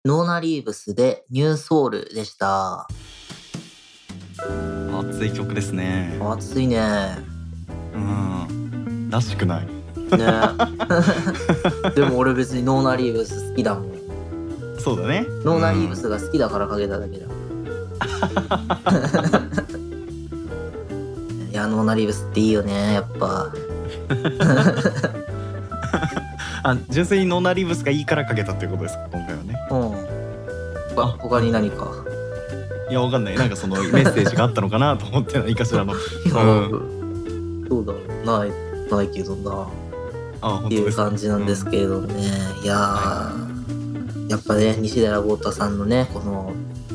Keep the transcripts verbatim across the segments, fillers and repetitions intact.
ノーナリーブスでニューソウルでした。 熱い曲ですね。 熱いね。 うんらしくないねでも俺別にノーナリーブス好きだもん。 そうだね。 ノーナリーブスが好きだからかけただけだ。いやノーナリーブスっていいよねやっぱ。 あ、純粋にノーナリーブスがいいからかけたっていうことですか今回はね。 うん。あ、他に何か。 いやわかんない。なんかそのメッセージがあったのかなと思って何かしらの。うん、 そうだろうないないけどな。 あっていう感じなんですけれどもね。うん、いやー、はい、やっぱね西寺豪太さんのねこの、うん、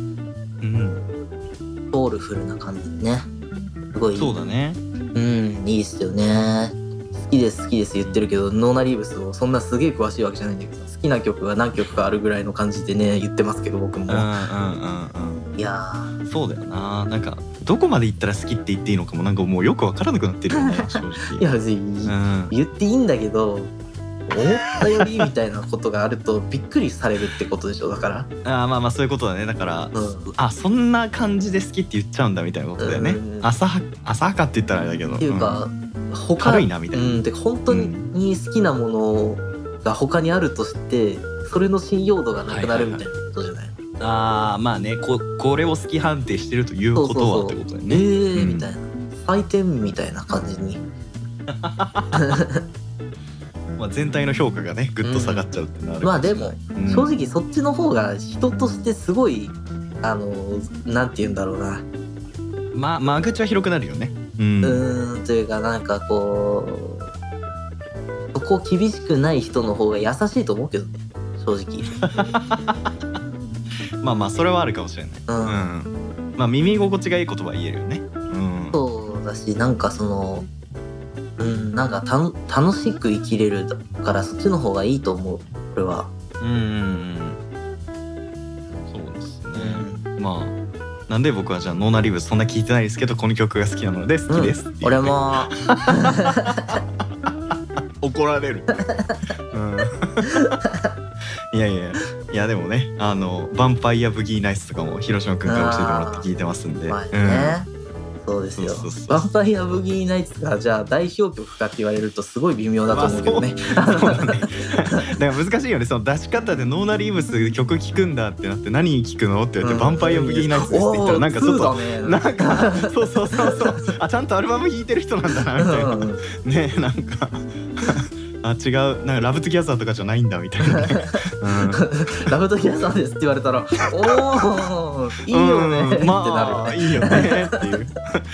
ソウルフルな感じね。すごい。 そうだね。 うんいいっすよね。好きです好きです言ってるけどノーナリーブスをそんなすげえ詳しいわけじゃないんだけど好きな曲が何曲かあるぐらいの感じでね言ってますけど僕も。うんうんうんうん。いやーそうだよな。なんかどこまで言ったら好きって言っていいのかもなんかもうよく分からなくなってるよね正直。 いや別に、うん、言っていいんだけど思ったよりみたいなことがあるとびっくりされるってことでしょだから。 あまあまあそういうことだね。だから、うん、あそんな感じで好きって言っちゃうんだみたいなことだよね。浅は浅はかって言ったらあれだけど。 っていうか、うん他軽いなみたいな。 うん、で本当に好きなものが他にあるとしてそれの信用度がなくなるみたいなことじゃない、はいはいはい、 あーまあね こ, これを好き判定してるということはってことだよね。 えー、うん、みたいな採点みたいな感じにまあ全体の評価がねぐっと下がっちゃうってなる、うん、 まあでも、うん、正直そっちの方が人としてすごいあのなんて言うんだろうなまあ間口は広くなるよね。 うん、うーんというかなんかこうそこ厳しくない人の方が優しいと思うけどね正直。 まあまあそれはあるかもしれない、うんうん、まあ耳心地がいいことは言えるよね、うん、 そうだしなんかそのうんなんかた楽しく生きれるからそっちの方がいいと思うこれは。 うんうんうんそうですね、うん、まあなんで僕はじゃあノーナリーブスそんな聞いてないですけどこの曲が好きなので好きですっていう、ね、うん、 俺も怒られる、うん、いやいやいやでもねあのヴァンパイアブギーナイツとかも広島くんから教えてもらって聞いてますんで、 まあね、うんそうですよ。そうそうそうヴァンパイアブギーナイツがじゃあ代表曲かって言われるとすごい微妙だと思うけどね。まあ、そうそうだね。 だから難しいよねその出し方でノーナリーブス曲聴くんだってなって何聴くのって言われて、うん、ヴァンパイアブギーナイツですって言ったらなんかちょっと、ね、なんかそうそうそうそうあちゃんとアルバム弾いてる人なんだなみたいなねなんかあ違うなんかラブトゥギャザーとかじゃないんだみたいな、ねうん、 ラブトゥギャザーですって言われたらおおいいよね、うん、ってなるよね、 まあ、いいよねっていう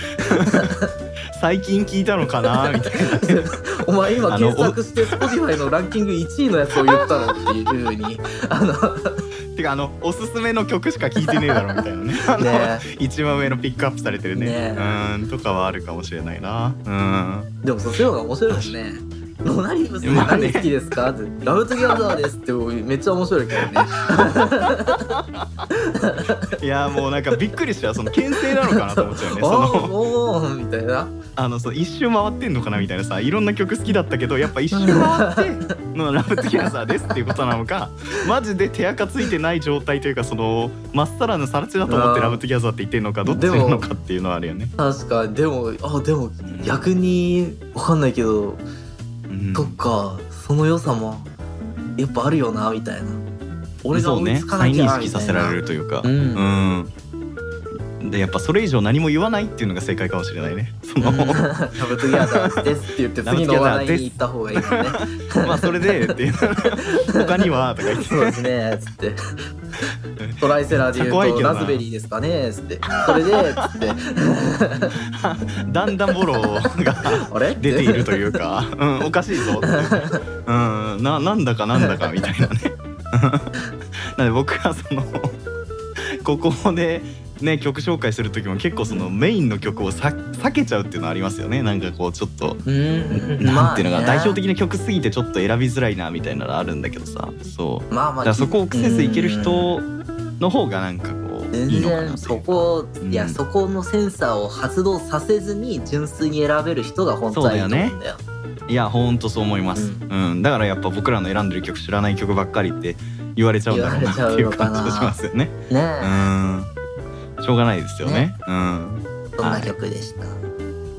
最近聞いたのかなみたいなお前今検索して Spotify のランキングいちいのやつを言ったのっていう風にあのてかあのおすすめの曲しか聞いてねえだろみたいなねあのね一番上のピックアップされてる ね, ねうんとかはあるかもしれないな。うんでもそういうのが面白いですね。ノーナリーブスで何好きですか、まあね、ラブトゥギャザーですってめっちゃ面白いけどねいやもうなんかびっくりしたその牽制なのかなと思っちゃうねそのおーみたいなあのそう一周回ってんのかなみたいなさいろんな曲好きだったけどやっぱ一周回ってのラブトゥギャザーですっていうことなのかマジで手垢ついてない状態というかそのまっさらなさら地だと思ってラブトゥギャザーって言ってんのかどっちなのかっていうのはあるよね。 確かでもあでも逆に分かんないけどそっかその良さもやっぱあるよなみたいな俺が追いつかなきゃみたいな、そうね、再認識させられるというか、うん、うんでやっぱそれ以上何も言わないっていうのが正解かもしれないね。その、うん、ラブトゥギャザーですって言って次の話題に行った方がいいもんねまあそれでっていう他にはとか言ってそうですねつってトライセラーで言うとラズベリーですかねつってそれでつってだんだんボロが出ているというか、うん、おかしいぞって、うん、な, なんだかなんだかみたいなねなので僕はそのここでね曲紹介する時も結構そのメインの曲をさ避けちゃうっていうのはありますよね。なんかこうちょっとうんなんていうのが、まあね、代表的な曲すぎてちょっと選びづらいなみたいなのあるんだけどさそう、まあまあ、だからそこを癖せずいける人の方がなんかこういいのかなっていう。 そこ、うん、いやそこのセンサーを発動させずに純粋に選べる人が本当はいいと思うんだよ。 いやほんとそう思います、うんうん、だからやっぱ僕らの選んでる曲知らない曲ばっかりって言われちゃうんだろうなっていう感じがしますよね。 ねえ、 うんしょうがないですよね。ねうん、 そんな曲でした。はい、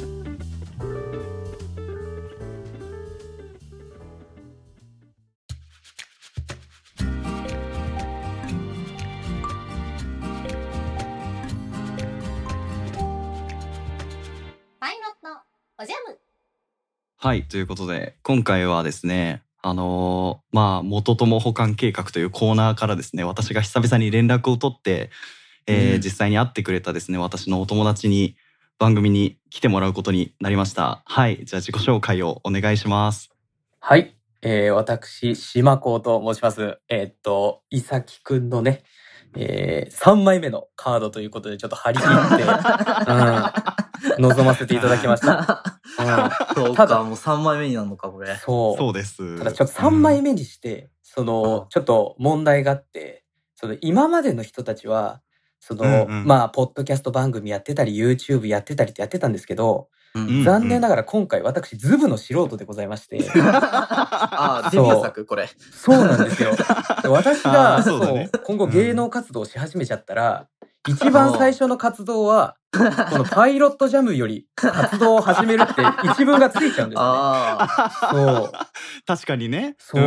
おジャム。はい、ということで今回はですね、あのー、まあ元友保管計画というコーナーからですね、私が久々に連絡を取って、えーうん、実際に会ってくれたですね、私のお友達に番組に来てもらうことになりました。はい、じゃあ自己紹介をお願いします。 はい、えー、私島子と申します。えー、っといさきくんのね、えー、さんまいめのカードということでちょっと張り切って、うん、臨ませていただきました。 うん、そうか、ただもうさんまいめになるのかこれ。 そう、 そうです。 ただちょっとさんまいめにして、うん、そのちょっと問題があって、その今までの人たちはその、うんうん、まあポッドキャスト番組やってたり YouTube やってたりってやってたんですけど、うんうん、残念ながら今回私ズブの素人でございまして、 ああデビュー作これ。 そうなんですよ。私がそう、ね、今後芸能活動し始めちゃったら、うん、一番最初の活動はこのパイロットジャムより活動を始めるって一文がついちゃうんですね。あそう確かにね。 そう、うん、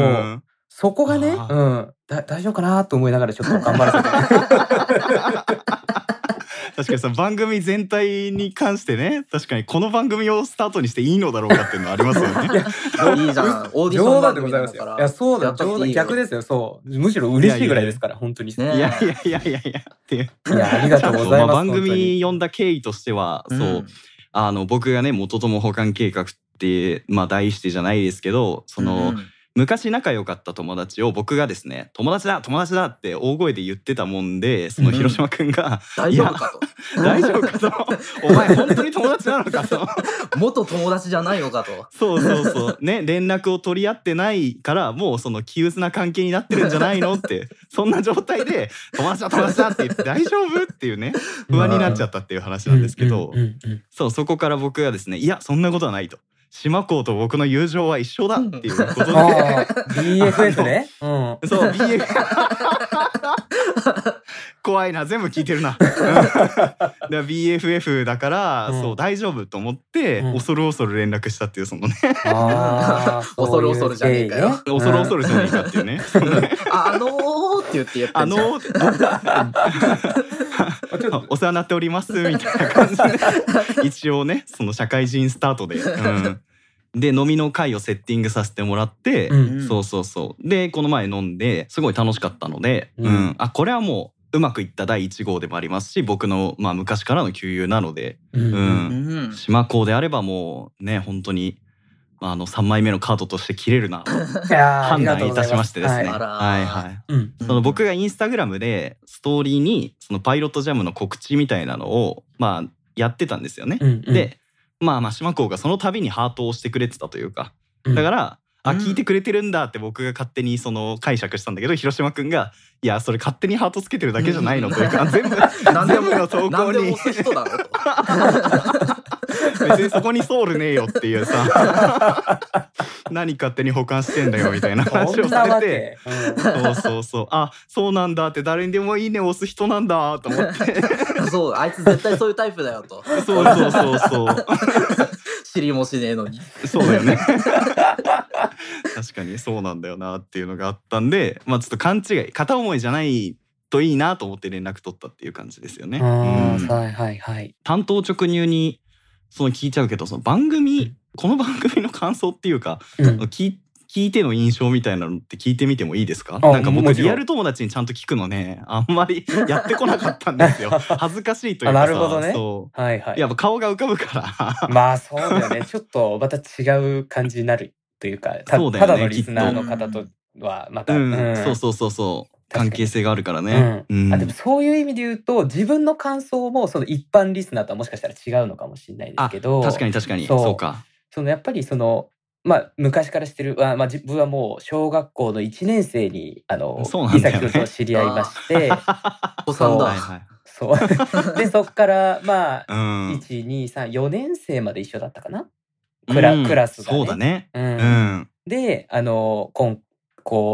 そこがね、うん、だ大丈夫かなと思いながらちょっと頑張らせて。 確かにその番組全体に関してね、確かにこの番組をスタートにしていいのだろうかっていうのはありますよね。 いいじゃん。オーディション番組なんだから。 いやそうだ、冗談逆ですよ。そうむしろ嬉しいぐらいですから本当に。 いやいやいやいやいやっていう。 いやありがとうございます。まあ、 番組呼んだ経緯としては、うん、そうあの僕がね元友保管計画ってまあ題してじゃないですけど、その。うん昔仲良かった友達を僕がですね友達だ友達だって大声で言ってたもんで、その広島くんが、 うん、大丈夫かと大丈夫かとお前本当に友達なのかと元友達じゃないのかとそうそうそうね連絡を取り合ってないからもうその気薄な関係になってるんじゃないのってそんな状態で友達だ友達だって言って大丈夫っていうね不安になっちゃったっていう話なんですけど、そうそこから僕がですねいやそんなことはないと。島子と僕の友情は一緒だっていうことで、うん、 ビーエフエフ ね、うん、 そう ビーエフエフ 怖いな全部聞いてるなで ビーエフエフ だから、うん、そう大丈夫と思って、うん、恐る恐る連絡したっていうそのねあ恐る恐るじゃねえかよ恐る恐るじゃねえかっていうねあのーって言って言ってんじゃん。あのーお世話になっておりますみたいな感じで一応ねその社会人スタートで、うん、で飲みの会をセッティングさせてもらって、うん、そうそうそうでこの前飲んですごい楽しかったので、うんうん、あこれはもううまくいっただいいち号でもありますし僕の、まあ、昔からの旧友なので、うんうん、島子であればもうね本当にあのさんまいめのカードとして切れるな判断いたしましてですね。はいはいはい、うん、その僕がインスタグラムでストーリーにそのパイロットジャムの告知みたいなのをまあやってたんですよね。うんうん、でまあまあ島子がその度にハートを押してくれてたというかだから、うん、あ聞いてくれてるんだって僕が勝手にその解釈したんだけど広島くんがいやそれ勝手にハートつけてるだけじゃないのというか全部全部の投稿に別にそこにソウルねえよっていうさ何勝手に保管してんだよみたいな話をされて、うん、そうそうそうあそうなんだって誰にでもいいね押す人なんだと思ってそうあいつ絶対そういうタイプだよとそうそうそうそう知りもしねえのにそうだよね確かにそうなんだよなっていうのがあったんでまあちょっと勘違い片思いじゃないといいなと思って連絡取ったっていう感じですよね。うん、 はいはいはい。 担当直入にその聞いちゃうけどその番組、うん、この番組の感想っていうか、うん、聞, 聞いての印象みたいなのって聞いてみてもいいですか？なんか僕リアル友達にちゃんと聞くのねあんまりやってこなかったんですよ恥ずかしいというかさなるほどねそうはいはいやっぱ顔が浮かぶからまあそうだよねちょっとまた違う感じになるというか た, そうだよね、ただのリスナーの方とはまた、 うんうん、そうそうそうそう関係性があるからね、 うんうん、あでもそういう意味で言うと自分の感想もその一般リスナーとはもしかしたら違うのかもしれないですけど確かに確かにそう、そうかそのやっぱりそのまあ昔から知ってる、まあ、自分はもう小学校のいちねん生にあの伊崎君と知り合いましておさんだそうでそっからまあ、うん、いちにさんよねん生まで一緒だったかなクラ、うん、クラスがねそうだね、 うんうん、であの今こう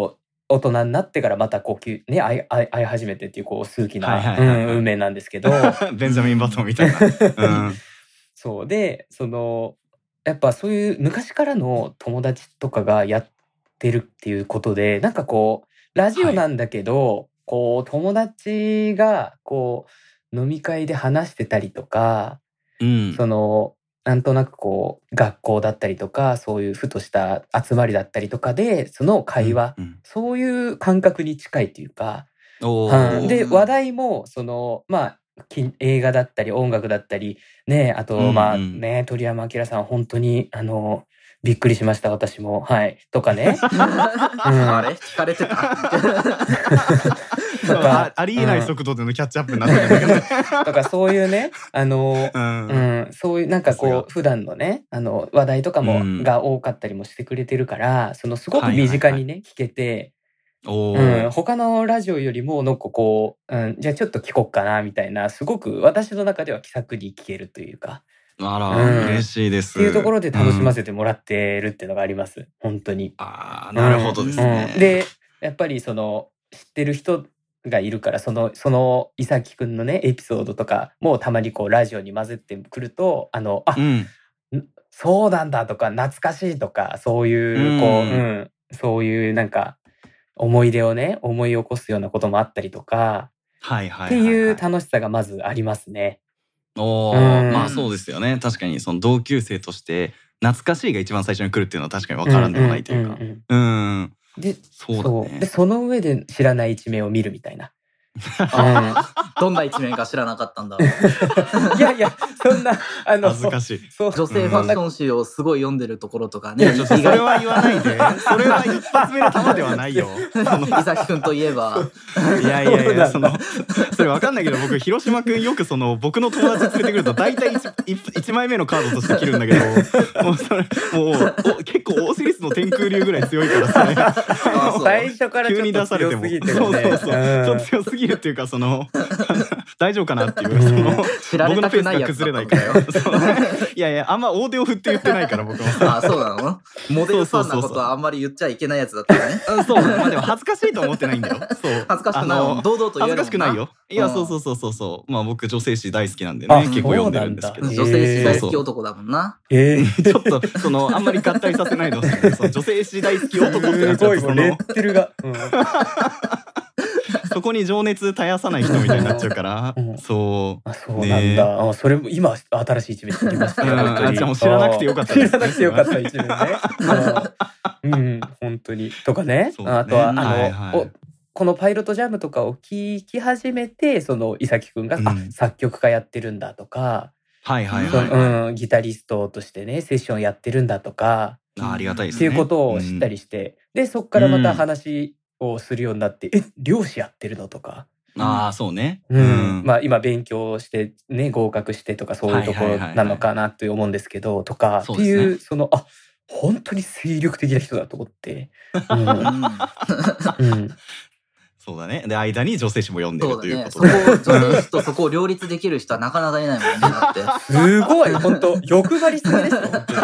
大人になってからまたこうね会い会い会い始めてっていうこう数奇な、 はいはいはいはい、 うん、運命なんですけどベンジャミン・バトンみたいな、うん、 そうでそのやっぱそういう昔からの友達とかがやってるっていうことでなんかこうラジオなんだけど、はい、こう友達がこう飲み会で話してたりとか、うん、そのなんとなくこう学校だったりとかそういうふとした集まりだったりとかでその会話、うんうん、そういう感覚に近いっていうか、うん、で話題もそのまあ映画だったり音楽だったりねあとまあね、うんうん、鳥山明さん本当にあのびっくりしました私もはいとかね、うん、 あれ聞かれてたとかありえない速度でのキャッチアップになってるんだけど、ね、 とかそういうねあの、うんうん、そういうなんかこう普段のねあの話題とかも、うん、が多かったりもしてくれてるからそのすごく身近にね、はいはいはい、聞けてうん、他のラジオよりもなんかこう、うん、じゃあちょっと聞こっかなみたいなすごく私の中では気さくに聞けるというかあら、うん、嬉しいですっていうところで楽しませてもらってるっていうのがあります、うん、本当にあなるほどですね、 うん、でやっぱりその知ってる人がいるからそのその伊崎くんのねエピソードとかもたまにこうラジオに混ぜてくるとあのあ、うん、そうなんだとか懐かしいとかそういうこう、うんうん、そういうなんか思い出をね思い起こすようなこともあったりとか、はいはいはいはい、っていう楽しさがまずありますね。 おー、うん、まあそうですよね確かにその同級生として懐かしいが一番最初に来るっていうのは確かに分からんでもないというかうんでそうだねでその上で知らない一面を見るみたいなどんな一面か知らなかったんだろういやいやそんなあの恥ずかしいそう女性ファッション誌をすごい読んでるところとかね、 うん、それは言わないでそれは一発目の玉ではないよ伊崎くんといえばいやいやいやそのそれ分かんないけど僕広島くんよくその僕の友達連れてくると大体 1, 1枚目のカードとして切るんだけどもうそれもう結構大セリスの天空流ぐらい強いからそれ最初からちょっと強すぎてるねそうそうそう、うん、ちょっと強すぎるっていうかその大丈夫かなっていうその知られたくないやつだったんだよいやいやあんま大手を振って言ってないから僕もあそうなのモデルファンなことはあんまり言っちゃいけないやつだったねそうそうまあでも恥ずかしいと思ってないんだよそう恥ずかしくないの堂々と言えるもんな恥ずかしくないよいや、うん、そうそうそうそうそうまあ僕女性誌大好きなんでね結構読んでるんですけど女性誌大好き男だもんなえー、ちょっとそのあんまり合体させないでほしいその女性誌大好き男ってなっちゃうとそのレッテルが、うんそこに情熱絶やさない人みたいになっちゃうから、うん、そうあそうなんだ、ね、あそれも今新しい一面知りましたよ、 うん、あじゃあもう知らなくてよかったです、ね、 知らなくてよかった一面ねうん本当にとか ね, ねあとはあの、はいはい、おこのパイロットジャムとかを聞き始めてその伊崎くんが、うん、あ作曲家やってるんだとかはいはいはい、はいうん、ギタリストとしてねセッションやってるんだとかあありがたいですねっていうことを知ったりして、うん、でそっからまた話をするようになって、うん、え漁師やってるのとかああそうね、 うんうん、まあ今勉強してね合格してとかそういうところなのかなって思うんですけどとかっていう、ね、そのあ本当に精力的な人だと思って、うんうんそうだね。で間に女性誌も読んでるということで、ね、そこ女性誌とそこを両立できる人はなかなかいないもんねだってすごい本当欲張りすぎですよ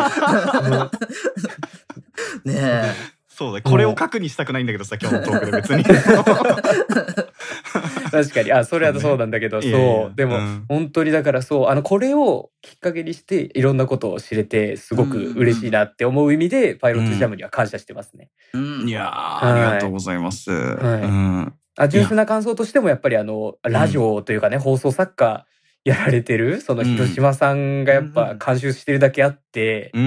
ねえそうだこれを核にしたくないんだけどさ今日のトークで別に確かにあそれはそうなんだけど、そう、ね、そうでも、うん、本当にだからそうあのこれをきっかけにしていろんなことを知れてすごく嬉しいなって思う意味で、うん、パイロットジャムには感謝してますね、 うん、いやありがとうございます、はいはいうん、 あ純粋な感想としてもやっぱりあのラジオというかね、うん、放送作家やられてるその広島さんがやっぱ監修してるだけあって、うん、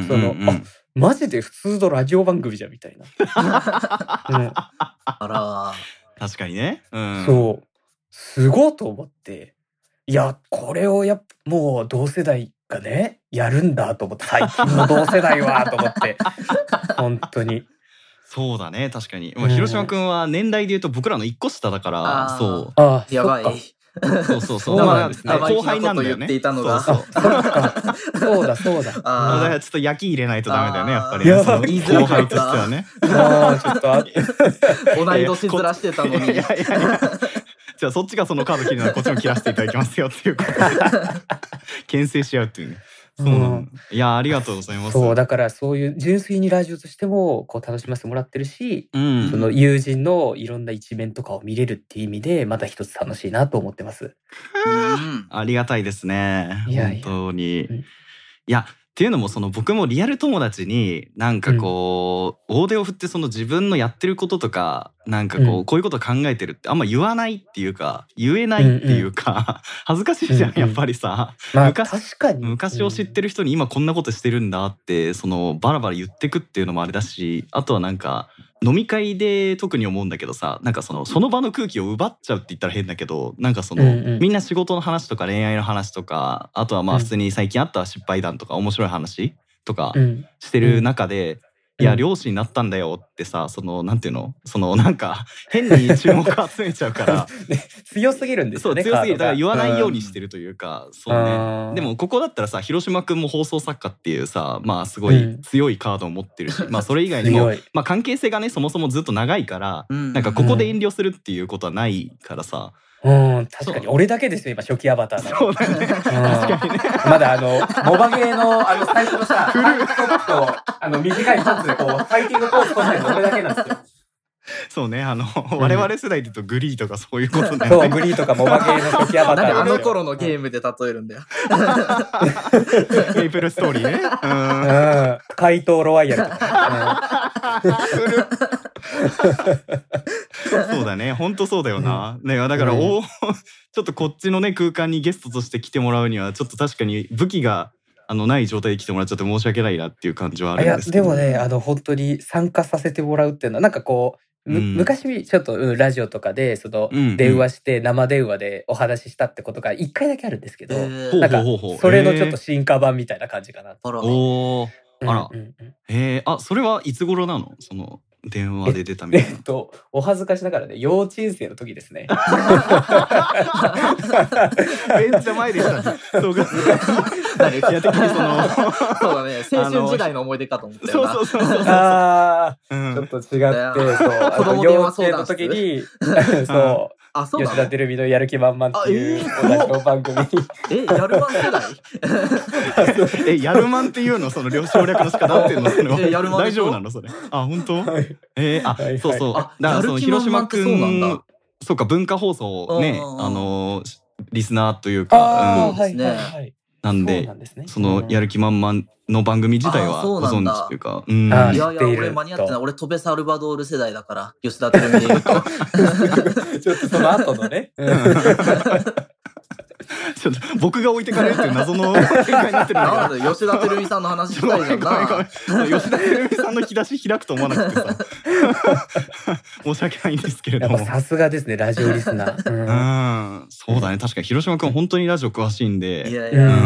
その、うんうんうん、あマジで普通のラジオ番組じゃんみたいな、 うん、あら確かにね、 うん、そうすごいと思っていやこれをやもう同世代がねやるんだと思って最近の同世代はと思って本当にそうだね確かに、まあ、広島くんは年代で言うと僕らの一個下だから、うん、そうあやばいそうそうそう。まあ、後輩なんだよね。 そうそうそう。そうだそうだ。 ああ、だからちょっと焼き入れないとダメだよねやっぱり。やばい。後輩としてはね。 ああちょっとあって。 同い年ずらしてたのに。いやいやいや。 じゃあそっちがそのカード切るならこっちも切らせていただきますよっていうことで牽制し合うっていうね。 そうなん、いやありがとうございます。 そうだからそういう純粋にラジオとしてもこう楽しませてもらってるし、 うん、 その友人のいろんな一面とかを見れるっていう意味でまた一つ楽しいなと思ってます。 うん、ありがたいですね。 いやいや本当に。 うん、 いやっていうのもその僕もリアル友達になんかこう、うん、大手を振ってその自分のやってることとかなんかこう、うん、こういうこと考えてるってあんま言わないっていうか言えないっていうか、うんうん、恥ずかしいじゃん、うんうん、やっぱりさ、 まあ、昔, 確かに昔を知ってる人に今こんなことしてるんだってそのバラバラ言ってくっていうのもあれだし、あとはなんか飲み会で特に思うんだけどさ、なんかそのその場の空気を奪っちゃうって言ったら変だけど、なんかその、うんうん、みんな仕事の話とか恋愛の話とか、あとはまあ普通に最近あった失敗談とか面白い話とかしてる中で、うん、いや漁師になったんだよってさ、そのなんていうの、そのなんか変に注目集めちゃうから、 ね、強すぎるんですよね。 そう強すぎる、だから言わないようにしてるというか、うん、そうね。でもここだったらさ、広島くんも放送作家っていうさ、まあすごい強いカードを持ってるし、うん、まあそれ以外にもまあ関係性がねそもそもずっと長いから、うん、なんかここで遠慮するっていうことはないからさ。 うん、確かに俺だけですよ今初期アバターだ。 そうだね。確かにね。 まだあのモバゲーのあの最初のさ、フルトップとあの短いパンツでこうファイティングポーズ取ってるの俺だけなんですよ。 そうね、あの、うん、我々世代で言うとグリーとかそういうことだよね。 そうグリーとかモバゲーの初期アバター。 あの頃のゲームで例えるんだよ。 メイプルストーリーね。 うん。怪盗ロワイヤルとか、ね。 そうだね、本当そうだよな。ね、だから、うん、おちょっとこっちのね空間にゲストとして来てもらうにはちょっと確かに武器があのない状態で来てもらっちゃって申し訳ないなっていう感じはあるんですけど。 いやでもね、あの本当に参加させてもらうっていうのはなんかこう。うん、昔ちょっと、うん、ラジオとかでその、うんうん、電話して生電話でお話ししたってことが一回だけあるんですけど、えー、なんかそれのちょっと進化版みたいな感じかな。 えー、おー、あら、うんうんうん、えー、あそれはいつ頃なの、その電話で出たみたいな。 えっとお恥ずかしながらね幼稚園生の時ですね。 めっちゃ前でしたね。そうか。いや的にそのそうだね、青春時代の思い出かと思ったよな。 そうそうそうそう。ああ、うん、ちょっと違って、そう子供幼稚園の時にそう。あ、そう吉田照美のやる気満々っていうラジオ番組にえやるマン世代えやるマンっていうのその省略の仕方合ってんのそれは大丈夫なのそれ。あ本当、はい、えー、あ、はいはい、そうそう、あだからその広島くんそうか文化放送ねあのリスナーというか、 うん、はいはいはい。 なんで、そのやる気満々の番組自体はご存知というか、うん、 いやいや俺間に合ってない。俺トベサルバドール世代だから吉田照美で言うとちょっとその後のね。 ちょっと僕が置いてかれるっていう謎の展開になってるなんで吉田照美さんの話したいじゃんな。 吉田照美さんの引き出し開くと思わなくてさ申し訳ないんですけれども、 さすがですねラジオリスナー。うん、 うん、そうだね、確かに広島くん本当にラジオ詳しいんで、 いやいや、うん、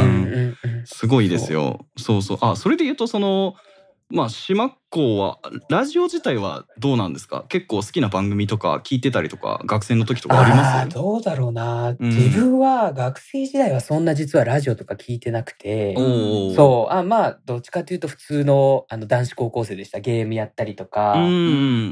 すごいですよ。そうそう、あそれで言うとそのまあ島高はラジオ自体はどうなんですか？結構好きな番組とか聞いてたりとか学生の時とかあります？ あどうだろうな、うん、自分は学生時代はそんな実はラジオとか聞いてなくて、そうあまあどっちかというと普通のあの男子高校生でした。ゲームやったりとか、うん、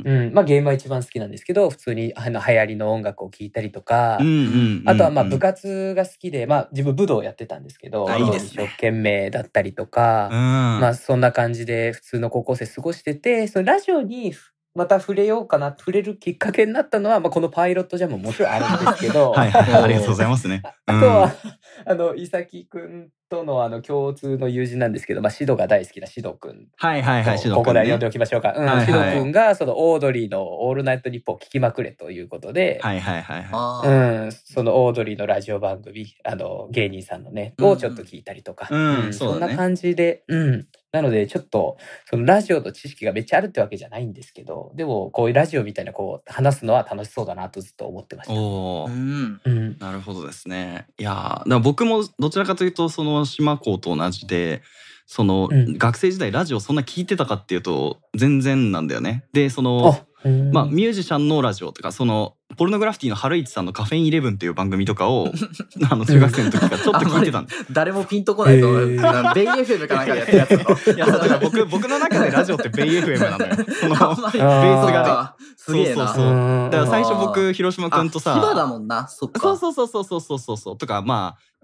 うん、まあゲームは一番好きなんですけど普通にあの流行りの音楽を聞いたりとか、うんうんうんうん、あとはまあ部活が好きでまあ自分武道やってたんですけど、 いいですね、 一生懸命だったりとか、うん、まあそんな感じで普通の高校生過ごしてて、そのラジオにまた触れようかな触れるきっかけになったのは、まあ、このパイロットジャムももちろんあるんですけどはい、はい、ありがとうございますね。 あとは、うん、あの伊崎くんとのあの共通の友人なんですけど、まあ、シドが大好きなシドくん、 はいはいはい、シドくんね、 ここで呼んでおきましょうか、うんはいはい、シドくんがそのオードリーのオールナイトニッポンを聞きまくれということで、 はいはいはいはい、うん、そのオードリーのラジオ番組あの芸人さんのね、うん、をちょっと聞いたりとか、 うんうん、 そんな感じで、うん、なのでちょっとそのラジオの知識がめっちゃあるってわけじゃないんですけど、でもこういうラジオみたいなこう話すのは楽しそうだなとずっと思ってました。 おー、うんうん、なるほどですね。いやだから僕もどちらかというとその島高と同じで、その、うん、学生時代ラジオそんな聞いてたかっていうと全然なんだよね。でそのまあミュージシャンのラジオとかそのポルノグラフィティの春市さんのカフェインイレブンっていう番組とかをあの中学生の時からちょっと聞いてたんで誰もピンとこないと思う、えー、ベイ エフエム かなんかでやってるやつだろ。 いやだから僕僕の中でラジオってベイ エフエム なのよ。そのベースがね、 すげえな。 そうそうそう。だから最初僕広島くんとさ、 千葉だもんな。そっか。 そうそうそうそうそうそうそうとかまあ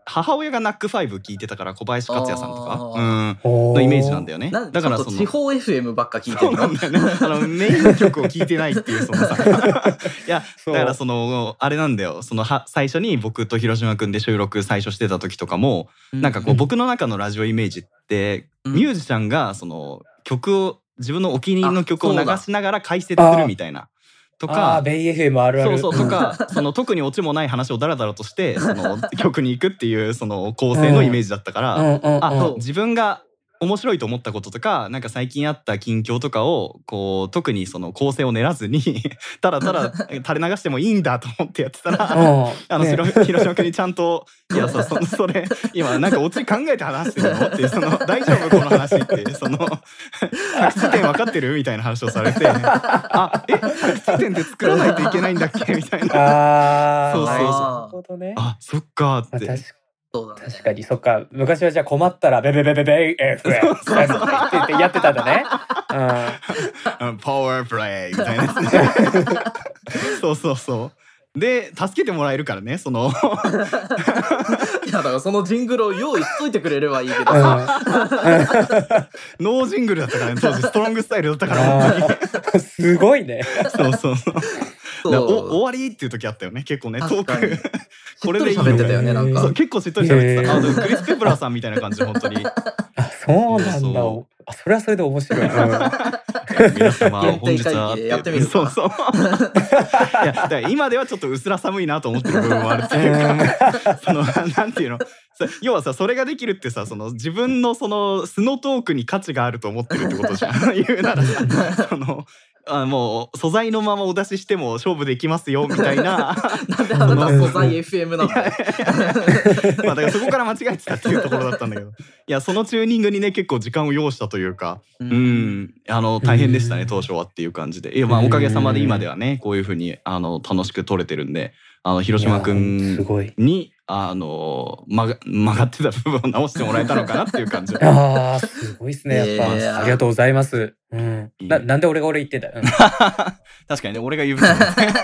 母親がナックファイブ聞いてたから小林克也さんとか、うん、のイメージなんだよね。 だからその地方 エフエム ばっか聞いてるの。 そうなんだよね。あのメイン曲を聞いてないっていうそのさいやだからそのあれなんだよ、そのは最初に僕と広島くんで収録最初してた時とかも、うん、なんかこう僕の中のラジオイメージって、うん、ミュージシャンがその曲を自分のお気に入りの曲を流しながら解説するみたいなとか、 あベイ エフエム あるある、 そうそうとかその特にオチもない話をダラダラとしてその曲に行くっていうその構成のイメージだったから、うんうんうんうん、あ自分が面白いと思ったこととか、なんか最近あった近況とかをこう特にその構成を練らずにただただ垂れ流してもいいんだと思ってやってたらあの、ね、広島君にちゃんと「いや そ, そ, それ今なんかオチ考えて話してるの?」ってその「大丈夫この話」ってその着地点分かってるみたいな話をされて「あえ着地点って作らないといけないんだっけ?」みたいな。 あそうそうそう、 なるほどね、 あそっかって。 確かそうだね、確かにそっか、昔はじゃあ困ったらベベベベベエフエムって言ってやってたんだね。 うん、パワープレイみたいなやつね。そうそうそう。で助けてもらえるからね、そのいやだからそのジングルを用意しといてくれればいいけどさ、 ノージングルだったからね当時、ストロングスタイルだったから本当にすごいね。 そうそうそう。お終わりっていう時あったよね結構ね、トークこれで喋ってたよね、なんか結構しっとり喋ってた。あでもクリス・ペプラーさんみたいな感じで本当に。 あそうなんだ。あそれはそれで面白い。 皆様本日はやってみる。 そうそう。いやだから今ではちょっとうすら寒いなと思ってる部分もあるっていうか、そのなんていうの、要はさそれができるってさ、その自分のその素のトークに価値があると思ってるってことじゃん。言うならさ、その。あもう素材のままお出ししても勝負できますよみたいな。 なんであんな素材 エフエム なの。まあだからそこから間違えてたっていうところだったんだけど、いやそのチューニングにね結構時間を要したというか、うん、うんあの大変でしたね当初はっていう感じで、いやまあおかげさまで今ではねこういう風にあの楽しく撮れてるんで、あの広島くんにあの曲が、曲がってた部分を直してもらえたのかなっていう感じ。 ああすごいですねやっぱ、えー、ありがとうございます。うん、な, なんで俺が俺言ってんだよ。うん、 確かにね俺が言うべきだね。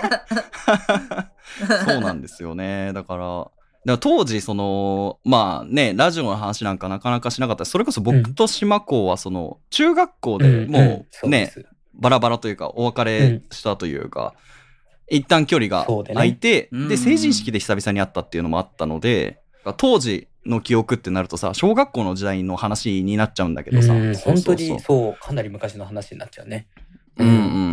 そうなんですよね。だからだから当時そのまあねラジオの話なんかなかなかしなかった。それこそ僕と島子はその中学校でもうね、うんうん、バラバラというかお別れしたというか、うん、一旦距離が空いて、ね、で成人式で久々に会ったっていうのもあったので、当時の記憶ってなるとさ小学校の時代の話になっちゃうんだけどさ、 うん本当にそうかなり昔の話になっちゃうね。 うんうん、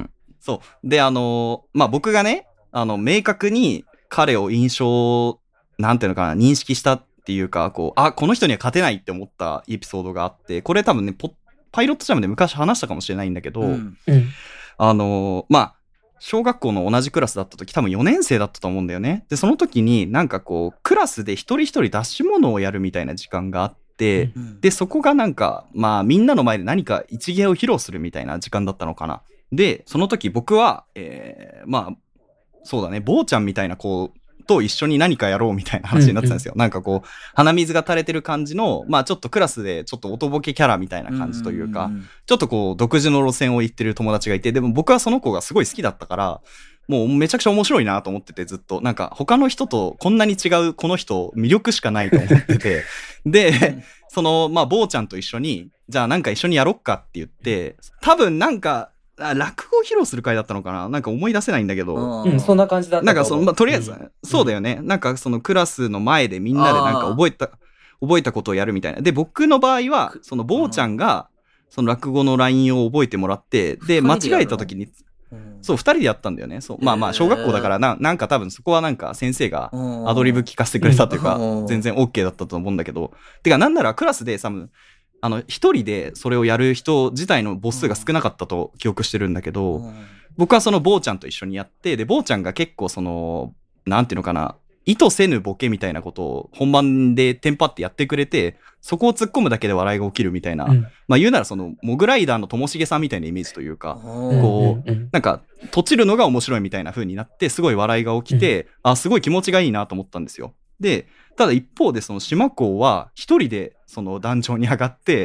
そうであのまあ僕がねあの明確に彼を印象なんていうのかな認識したっていうか、こうあこの人には勝てないって思ったエピソードがあって、これ多分ねポパイロットジャムで昔話したかもしれないんだけど、うんうん、あのまあ小学校の同じクラスだった時多分よねん生だったと思うんだよね。でその時になんかこうクラスで一人一人ダッシュモノをやるみたいな時間があって、うん、でそこがなんかまあみんなの前で何か一芸を披露するみたいな時間だったのかな。でその時僕は、えー、まあそうだね坊ちゃんみたいな子と一緒に何かやろうみたいな話になってたんですよ、うんうん、なんかこう鼻水が垂れてる感じのまあちょっとクラスでちょっとおとぼけキャラみたいな感じというか、うんうんうん、ちょっとこう独自の路線を行ってる友達がいて、でも僕はその子がすごい好きだったからもうめちゃくちゃ面白いなと思ってて、ずっとなんか他の人とこんなに違うこの人魅力しかないと思っててでそのまあ坊ちゃんと一緒にじゃあなんか一緒にやろっかって言って、多分なんか落語を披露する会だったのかな、なんか思い出せないんだけど、 うん、そんな感じだったなんかその、まあ、とりあえず、うん、そうだよね、なんかそのクラスの前でみんなでなんか覚えた覚えたことをやるみたいな。で僕の場合はその坊ちゃんがその落語のラインを覚えてもらって、で間違えた時にそうふたりでやったんだよね。そうまあまあ小学校だから な, なんか多分そこはなんか先生がアドリブ聞かせてくれたというか全然 OK だったと思うんだけど、てかなんならクラスでさあの一人でそれをやる人自体の母数が少なかったと記憶してるんだけど、うん、僕はその坊ちゃんと一緒にやって、で坊ちゃんが結構そのなんていうのかな意図せぬボケみたいなことを本番でテンパってやってくれて、そこを突っ込むだけで笑いが起きるみたいな、うん、まあ言うならそのモグライダーのともしげさんみたいなイメージというか、こうなんかとちるのが面白いみたいな風になってすごい笑いが起きて、うん、あすごい気持ちがいいなと思ったんですよ。でただ一方でその島子は一人でその壇上に上がって、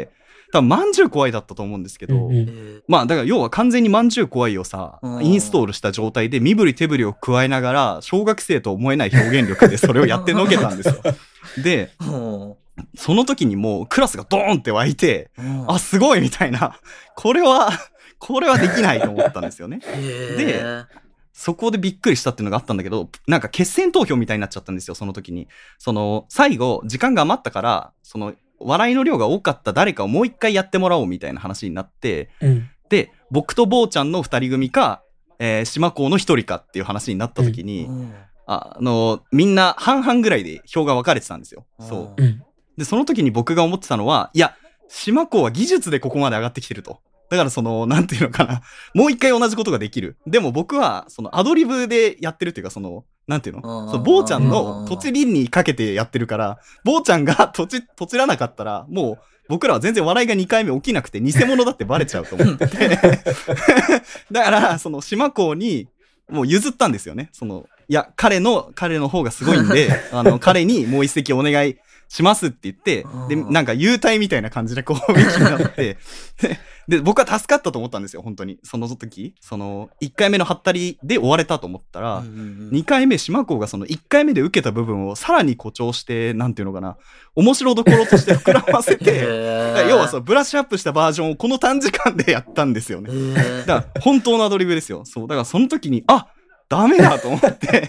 多分まんじゅう怖いだったと思うんですけど、うんうん、まあだから要は完全にまんじゅう怖いをさ、インストールした状態で身振り手振りを加えながら小学生と思えない表現力でそれをやってのけたんですよ。でその時にもうクラスがドーンって湧いて、あすごいみたいな、これはこれはできないと思ったんですよね。でそこでびっくりしたっていうのがあったんだけど、なんか決選投票みたいになっちゃったんですよ、その時に。その、最後、時間が余ったから、その、笑いの量が多かった誰かをもう一回やってもらおうみたいな話になって、うん、で、僕と坊ちゃんの二人組か、えー、島校の一人かっていう話になった時に、うん、あ, あの、みんな半々ぐらいで票が分かれてたんですよ。そう。で、その時に僕が思ってたのは、いや、島校は技術でここまで上がってきてると。だからその、なんていうのかな。もう一回同じことができる。でも僕は、そのアドリブでやってるっていうか、その、なんていうのその坊ちゃんのとちりにかけてやってるから、坊ちゃんがとち、とちらなかったら、もう、僕らは全然笑いがにかいめ起きなくて、偽物だってバレちゃうと思ってて。だから、その、島校に、もう譲ったんですよね。その、いや、彼の、彼の方がすごいんで、あの、彼にもう一席お願いしますって言って、で、なんか優待みたいな感じでこう、ミキになって、で、僕は助かったと思ったんですよ、本当に。その時、その、いっかいめのハッタリで終われたと思ったら、うんうんうん、にかいめ、島校がそのいっかいめで受けた部分をさらに誇張して、なんていうのかな、面白どころとして膨らませて、要はそのブラッシュアップしたバージョンをこの短時間でやったんですよね。だから、本当のアドリブですよ。そう。だからその時に、あダメだと思って、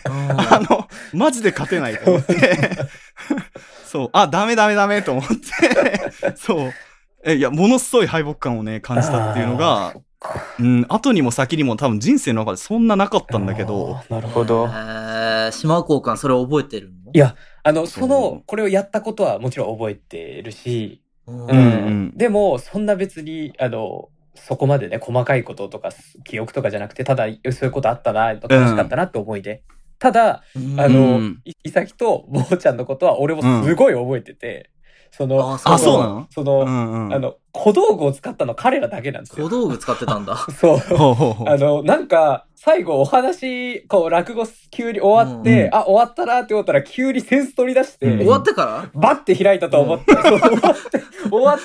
あの、マジで勝てないと思って、そう、あ、ダメダメダメと思って、そう。えいやものすごい敗北感をね感じたっていうのが、うん、後にも先にも多分人生の中でそんななかったんだけど。 なるほど。 えー、島交換それ覚えてるの？ いやあのそのこれをやったことはもちろん覚えてるし、うんうん、でもそんな別にあのそこまでね細かいこととか記憶とかじゃなくて、ただそういうことあったな楽しかったなって思いで、うん、ただあの、うん、いさきと坊ちゃんのことは俺もすごい覚えてて。うんその、 あ、そうなの？ その、うんうん、あの、小道具を使ったの彼らだけなんですよ。 小道具使ってたんだ。 そう。あの、なんか、最後お話、こう、落語急に終わって、うん、あ、終わったなって思ったら急にセンス取り出して、うん、 終わってからバッて開いたと思って、うん、そう終わって、終わって、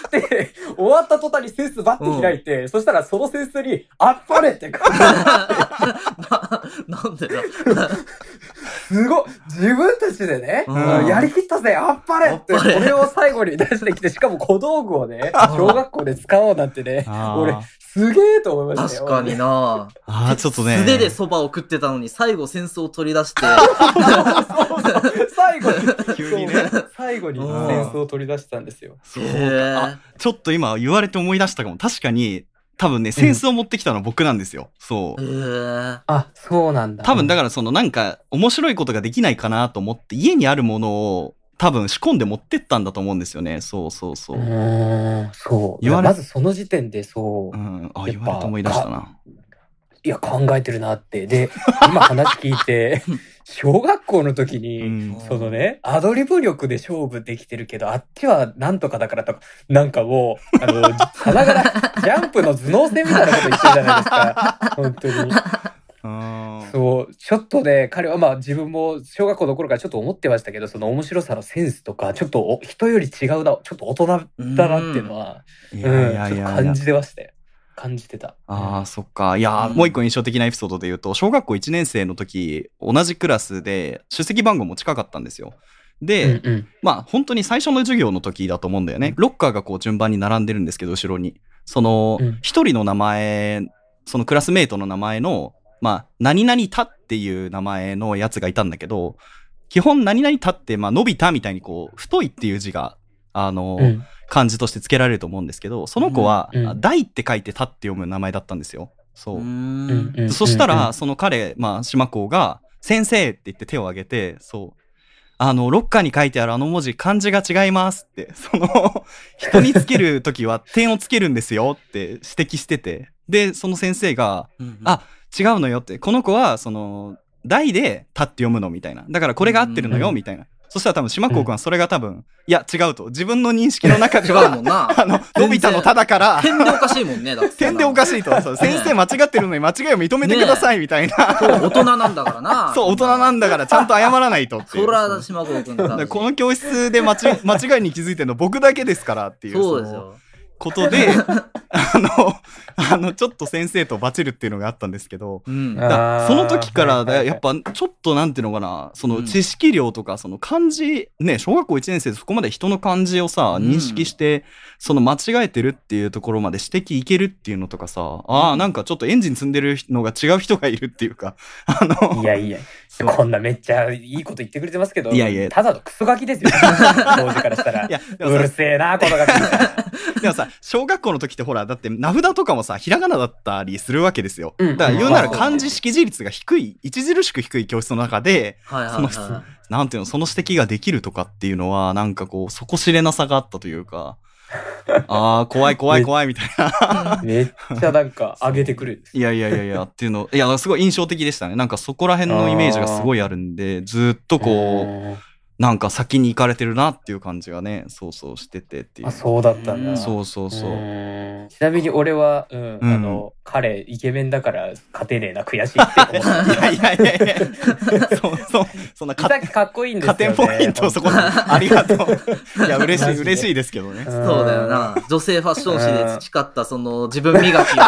終わった途端にセンスバッて開いて、うん、そしたらそのセンスに、あっぱれって書いてあって。 な、なんでだすごい自分たちでね、うん、やりきったぜあっぱれってこれを最後に出してきて、しかも小道具をね小学校で使おうなんてね俺すげえと思いましたよ。 確かになあちょっとね素手でそばを食ってたのに最後扇子を取り出して最後に急にね最後に扇子を取り出したんですよ。 そうあちょっと今言われて思い出したかも。確かに多分ね、センスを持ってきたのは僕なんですよ。そう。 へーあ、そうなんだ。 多分だからそのなんか面白いことができないかなと思って家にあるものを多分仕込んで持ってったんだと思うんですよね。そうそうそう。うーん、そう。言われまずその時点でそう。 うん、あ、言われて思い出したな。 いや、考えてるなって。で、今話聞いて、小学校の時に、うん、そのね、アドリブ力で勝負できてるけど、あっちはなんとかだからとか、なんかもう、あの、さながら、ジャンプの頭脳戦みたいなこと言ってるじゃないですか。本当に。そう、ちょっとね、彼はまあ自分も小学校の頃からちょっと思ってましたけど、その面白さのセンスとか、ちょっと人より違うな、ちょっと大人だなっていうのは、うん、いやいやいや感じてましたよ。感じてた。 ああ、そっか。いや、うん、もう一個印象的なエピソードで言うと、小学校いちねん生の時、同じクラスで出席番号も近かったんですよ。で、うんうん、まあ本当に最初の授業の時だと思うんだよね。ロッカーがこう順番に並んでるんですけど、後ろに。その、一、うん、人の名前、そのクラスメイトの名前の、まあ、何々たっていう名前のやつがいたんだけど、基本何々たって、まあ、伸びたみたいにこう、太いっていう字が、あの、うん、漢字として付けられると思うんですけど、その子は、うん、大って書いてたって読む名前だったんですよ。そう。うーんそしたら、その彼、まあ、島子が、先生って言って手を挙げて、そう。あの、ロッカーに書いてあるあの文字、漢字が違いますって、その、人につけるときは点をつけるんですよって指摘してて、で、その先生が、うんうん、あ、違うのよって、この子は、その、大でたって読むのみたいな。だからこれが合ってるのよ、みたいな。そしたら多分島子くんはそれが多分、うん、いや違うと自分の認識の中では違うもんなあの伸びたのただから点でおかしいもんね。だって点でおかしいとそう先生間違ってるのに間違いを認めてくださいみたいな、 ね、そう大人なんだからなそう大人なんだからちゃんと謝らないとっていうそら島子くんだこの教室で間違間違いに気づいてるの僕だけですからっていうそうですよことであのあのちょっと先生とバチるっていうのがあったんですけど、うん、だその時からだやっぱちょっとなんていうのかな、その知識量とかその漢字ね、小学校いちねん生でそこまで人の漢字をさ認識して、うん、その間違えてるっていうところまで指摘いけるっていうのとかさ、うん、ああなんかちょっとエンジン積んでるのが違う人がいるっていうか、あのいやいやこんなめっちゃいいこと言ってくれてますけど、いやいやただのクソガキですよ当時からしたら。いやうるせえなこのガキみたいな。 でもさ小学校の時ってほらだって名札とかもさひらがなだったりするわけですよ、うん、だから言うなら漢字識字率が低い著しく低い教室の中で、はいはいはい、そのなんていうのその指摘ができるとかっていうのはなんかこう底知れなさがあったというかあー怖い怖い怖いみたいなめっちゃなんか上げてくるいやいやいやいやっていうのいやすごい印象的でしたね。なんかそこら辺のイメージがすごいあるんでずっとこうなんか先に行かれてるなっていう感じがねそうそうしててっていう。 あそうだったんだ。 そうそうそう。うちなみに俺は、うんうん、あの彼イケメンだから勝てねえな悔しいって思った。いやいやいやいやそうそうそんなかかっこいいんですよね。加点ポイントそこありがとう。いや嬉しい嬉しいですけどね。 そうだよな。女性ファッション誌で培ったその自分磨きを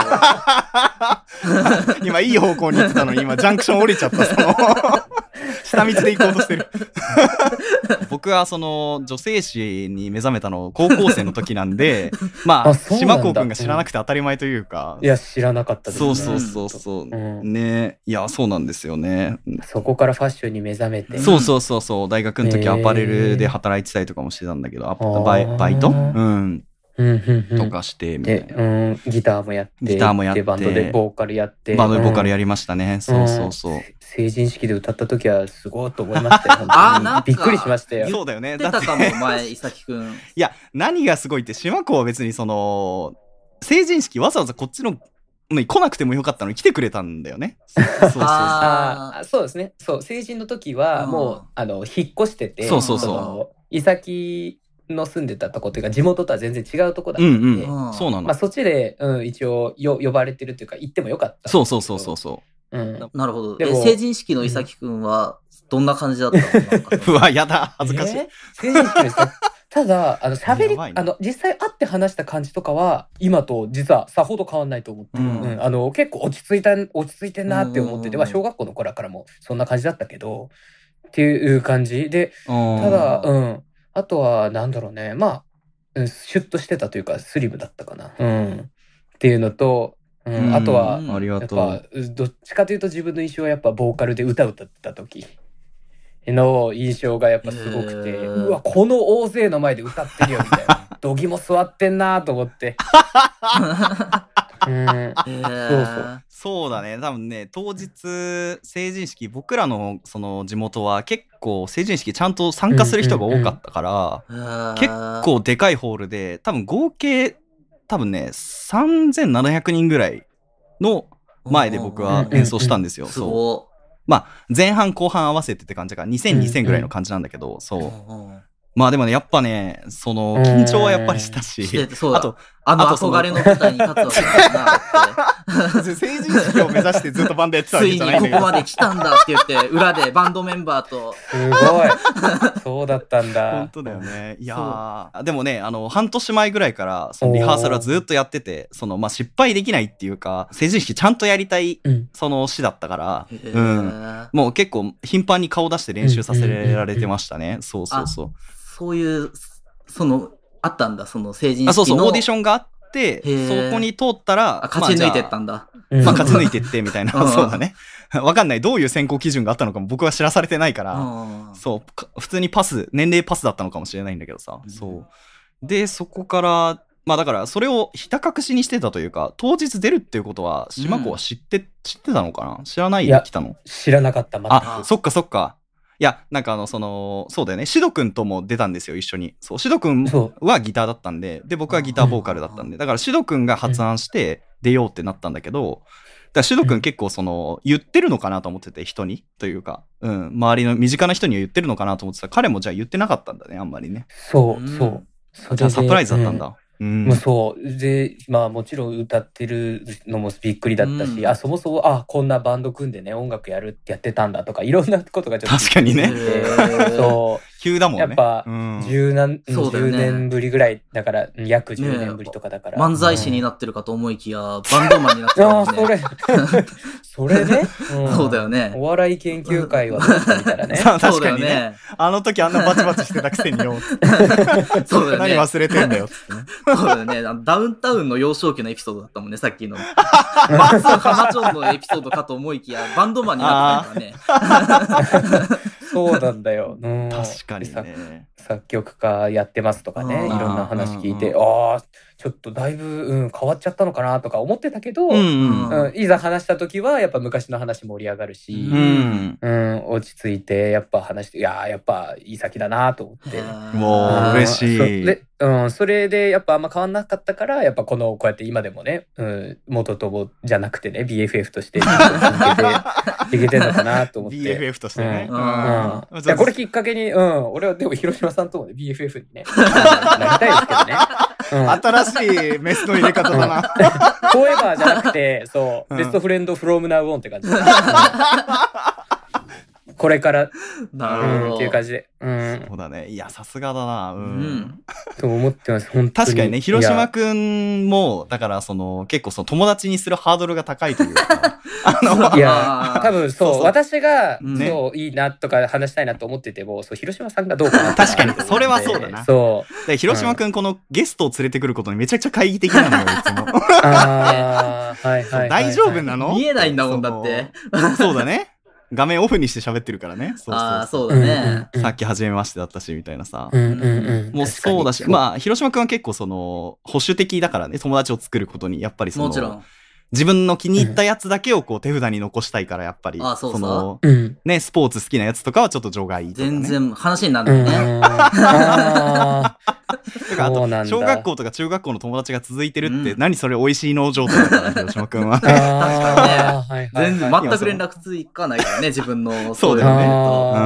今いい方向に行ってたのに今ジャンクション降りちゃったその下道で行こうとしてる。僕はその女性誌に目覚めたの高校生の時なんでまあ島子くんが知らなくて当たり前というか、 うん、いや知らなかったですね。 そうそうそうそう、うん、ねいやそうなんですよね。 そこからファッションに目覚めてそうそうそうそう大学の時アパレルで働いてたりとかもしてたんだけど、バイ、バイトうんとかしてみたいな、 うん、ギターもやってギターもやってバンドでボーカルやってバンドでボーカルやりましたね、うん、そうそうそう、うん、 成人式で歌った時はすごいと思いましたよ。あなんかびっくりしましたよ。 そうだよね。 言ってたかも前伊崎くん。 いや何がすごいって島子は別にその成人式わざわざこっちの来なくてもよかったのに来てくれたんだよね。そうそうそうあそうですね。そう成人の時はもう、うん、あの引っ越しててそうそうそう伊崎の住んでたとこっていうか地元とは全然違うとこだったんで、うんうん、そうなの、まあ、そっちで、うん、一応よ呼ばれてるっていうか行ってもよかった。 そうそうそうそうそう、 うん、な, なるほど。で成人式の伊崎くんはどんな感じだったの？ うわやだ恥ずかしい、えー、成人式の伊崎ただあの喋りあの実際会って話した感じとかは今と実はさほど変わんないと思って、うんうん、あの結構落ち着いた落ち着いてんなって思ってて、まあ、小学校の頃からもそんな感じだったけどっていう感じで、ただうんあとはなんだろうねまあシュッとしてたというかスリムだったかな、うん、っていうのと、うん、あとはやっぱどっちかというと自分の印象はやっぱボーカルで歌歌ってた時の印象がやっぱすごくて、うわこの大勢の前で歌ってるよみたいなどぎも座ってんなと思ってうん、そうそうそうだね多分ね当日成人式僕らのその地元は結構成人式ちゃんと参加する人が多かったから、うんうんうん、結構でかいホールで多分合計多分ねさんぜんななひゃくにんぐらいの前で僕は演奏したんですよ、うんうんうん、そうまあ前半後半合わせてって感じだからにせんにせんぐらいの感じなんだけど、うんうん、そう、うんうんまあでもねやっぱねその緊張はやっぱりしたし、 そうあとあの憧れの舞台に立つわけだなって成人式を目指してずっとバンドやってたわけじゃないんだけどついにここまで来たんだって言って裏でバンドメンバーとすごいそうだったんだ本当だよね。いやでもねあの半年前ぐらいからそのリハーサルはずっとやっててその、まあ、失敗できないっていうか成人式ちゃんとやりたい、うん、その詩だったから、うん、もう結構頻繁に顔出して練習させられてましたね、うんうんうんうん、そうそうそうそういうそのあったんだその成人式のあそうそうオーディションがあってそこに通ったらあ勝ち抜いてったんだ、 まあ、まあ勝ち抜いてってみたいなそうだねわかんないどういう選考基準があったのかも僕は知らされてないからそう普通にパス年齢パスだったのかもしれないんだけどさ、うん、そうでそこからまあだからそれをひた隠しにしてたというか当日出るっていうことは島子は知って、うん、知ってたのかな知らないで来たの知らなかった全くあそっかそっかいやなんかあのそのそうだよねシドくんとも出たんですよ一緒にそうシドくんはギターだったんでで僕はギターボーカルだったんでだからシドくんが発案して出ようってなったんだけどだからシドくん結構その言ってるのかなと思ってて人にというか、うん、周りの身近な人には言ってるのかなと思ってた彼もじゃあ言ってなかったんだねあんまりねそうそうそじゃあサプライズだったんだ、うんうんまあ、そうでまあもちろん歌ってるのもびっくりだったし、うん、あそもそもあこんなバンド組んでね音楽やるってやってたんだとかいろんなことがちょっと確かにねそ急だもんね。 やっぱ、十何、 そうだよね、 じゅうねんぶりぐらいだから、約じゅうねんぶりとかだから。 ね、漫才師になってるかと思いきや、バンドマンになってるもんね。 ああ、それ、それね、 うん。そうだよね。 お笑い研究会はどうしたみたいなね。 確かにね。あの時あんなバチバチしてたくせによ。 そうだよね。 何忘れてんだよ。 そうだよね。ダウンタウンの幼少期のエピソードだったもんね、さっきの。マツオカマチョンのエピソードかと思いきや、バンドマンになってたからね。 そうなんだよ。うん、 確かにね。 作曲家やってますとかね、いろんな話聞いて、ああ、ちょっとだいぶ、うん、変わっちゃったのかなとか思ってたけど、うんうんうん、いざ話した時はやっぱ昔の話盛り上がるし、うんうん、落ち着いてやっぱ話して、いやーやっぱいい先だなと思って。 もう嬉しい。 で、うん、それでやっぱあんま変わんなかったから、やっぱこのこうやって今でもね、うん、元友じゃなくてね ビーエフエフ として続けていけてるのかなと思って。 ビーエフエフ としてね。 うんうんうん、いやこれきっかけに、うん、俺はでも広島さんともね ビーエフエフ にねなりたいですけどね。 うん、新しいメスの入れ方だな。 フォーエバーじゃなくて、そう、うん、ベストフレンドフロムナウオンって感じ。これから、 なるほど、 うん、っていう感じで。 うん、そうだね。いや、さすがだな。うん。うん、 と思ってます。本当に。 確かにね、広島くんも、だからその、結構その友達にするハードルが高いというか。あの、 いや、多分そう、そうそう私が、ね、そう、いいなとか話したいなと思ってても、そう、広島さんがどうかな確かに、それはそうだな。 そう。 で、広島くん、このゲストを連れてくることにめちゃくちゃ懐疑的なのよ、いつも。 ああ、はいはい。 大丈夫なの？ 見えないんだもんだって。 そうだね。画面オフにして喋ってるからね。 そうそうそう。ああ、そうだね。 さっき初めましてだったし、みたいなさ。 うんうんうん。 もうそうだし、まあ、広島くんは結構その、保守的だからね、友達を作ることに、やっぱりその、 もちろん。 自分の気に入ったやつだけをこう手札に残したいから、やっぱり。 ああ、そうそう。 その、うん、ね、スポーツ好きなやつとかはちょっと除外とか、ね。 全然話になるんだよね。 あとか、あと、小学校とか中学校の友達が続いてるって、うん、何それ美味しいの状態だから、広島くんは。 確かにね。全然、全く連絡つかないからね、自分の。 そうだよね。うん。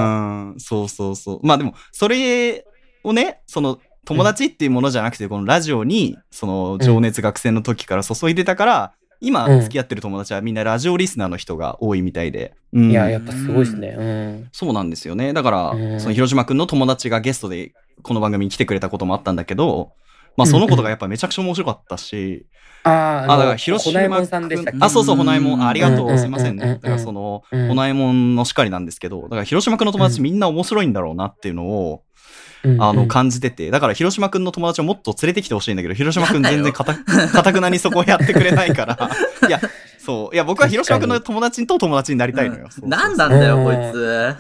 そうそうそう。まあでも、それをね、その、友達っていうものじゃなくて、このラジオに、その、情熱学生の時から注いでたから、今付き合ってる友達はみんなラジオリスナーの人が多いみたいで。 うん、いや、やっぱすごいですね。うん、 そうなんですよね。だから、その広島くんの友達がゲストでこの番組に来てくれたこともあったんだけど、まあそのことがやっぱめちゃくちゃ面白かったし、 うんうん、ああ、 だから広島くん、 ほなえもんさんでしたっけ？ あ、そうそう、ほなえもん、ありがとう、すいませんね。だからその、ほなえもんのしかりなんですけど、だから広島くんの友達みんな面白いんだろうなっていうのを、あの、感じてて。だから、広島くんの友達をもっと連れてきてほしいんだけど、広島くん全然かた、かたくなにそこをやってくれないから。いや、そう。いや、僕は広島くんの友達と友達になりたいのよ。 うん、なんなんだよ、こいつ。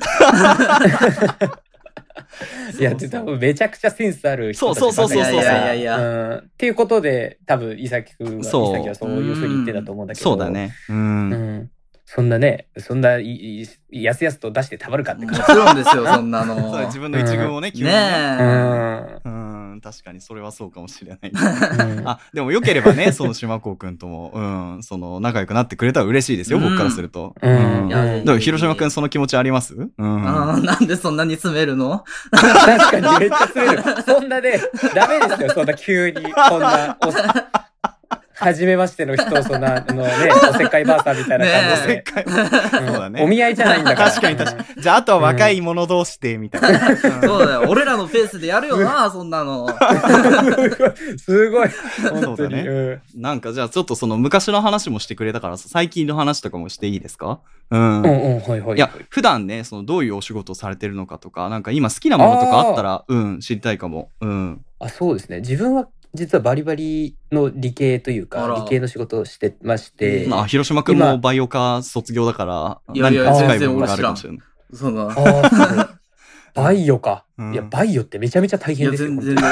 いや、多分めちゃくちゃセンスある人たちそうそうそうそう。いやいやいや、 うん。っていうことで、多分、伊崎くんは、伊崎はそういうふうに言ってたと思うんだけど。 そうだね。うん。 うんそんなね、そんな、い、い、やすやすと出してたまるかって感じ。 もちろんですよ、そんなの。 そう自分の一軍をね、 うん、急にね。ねうん。うん、確かにそれはそうかもしれない。うん、あ、でも良ければね、その島子くんとも、うん、その、仲良くなってくれたら嬉しいですよ、うん、僕からすると。うん。うん、でも、広島くんその気持ちあります？うん。 あなんでそんなに詰めるの？ 確かにめっちゃ詰める。そんなね、ダメですよ、そんな急に、こんな、初めましての人をそんな、あのね、おせっかいばあさんみたいな感じで。 ね、おせっかい。そうだね。 お見合いじゃないんだから。 確かに確かに。じゃあ、あとは若い者同士で、みたいな。 そうだよ。俺らのペースでやるよな、そんなの。 すごい。 そうだね。なんか、じゃあ、ちょっとその昔の話もしてくれたから、最近の話とかもしていいですか？うん。 うんうん、はいはい。 いや、普段ね、その、どういうお仕事をされてるのかとか、なんか今好きなものとかあったら、うん、知りたいかも。うん。 あ、そうですね。自分は、実はバリバリの理系というか理系の仕事をしてまして、 まあ広島くんもバイオ科卒業だから何か近い部分があるかもしれない。 そうだ。 あバイオか、うん、いやバイオってめちゃめちゃ大変ですよ。全然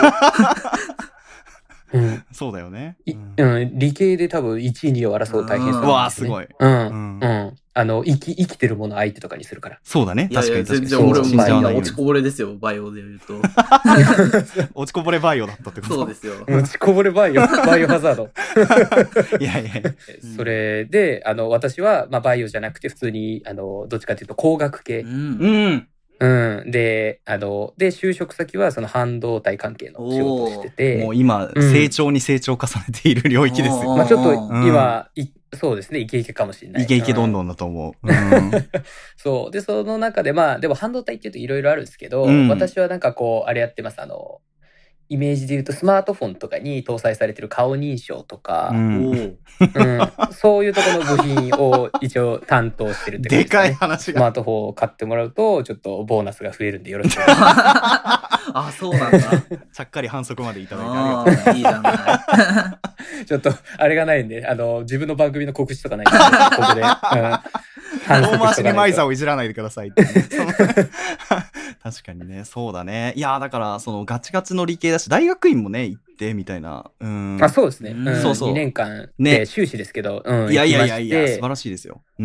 うん、 そうだよね、 うんうん、理系で多分いちいにいを争う大変さ、ね、 うわーすごい、 うんうんうん、あの生き生きてるもの相手とかにするから。 そうだね、確かに確かに。 全然俺もバイオ落ちこぼれですよ、バイオで言うと。 落ちこぼれバイオだったってこと？ そうですよ。 落ちこぼれバイオ、バイオハザード。 いやいやいや。 それで、あの私はまあバイオじゃなくて普通にあのどっちかというと工学系。 うん。 うん。で、あの、で、就職先はその半導体関係の仕事をしてて。 もう今、うん、成長に成長を重ねている領域ですよ。 まあちょっと今、うん、そうですね、イケイケかもしれない。 イケイケどんどんだと思う。うん、 そう。で、その中で、まあ、でも半導体って言うといろいろあるんですけど、うん、私はなんかこう、あれやってます。あの、イメージで言うとスマートフォンとかに搭載されてる顔認証とか、うんうん、そういうところの部品を一応担当してるって感じですね。 でかい話が。 スマートフォンを買ってもらうとちょっとボーナスが増えるんでよろしくお願いします。 あ、そうなんだ。 ちゃっかり反則までいただいてありがとう。 いいじゃない。 ちょっとあれがないんで、あの自分の番組の告知とかないんで、ここで。うん遠回しにマイザーをいじらないでくださいって、ね、確かにね、そうだね。いやだからそのガチガチの理系だし、大学院もね行ってみたいな。うん、 あ、そうですね、 うん、そうそう、 にねんかんで修士ですけど、ね、うん、 いやいやいやいや素晴らしいですよ。うん、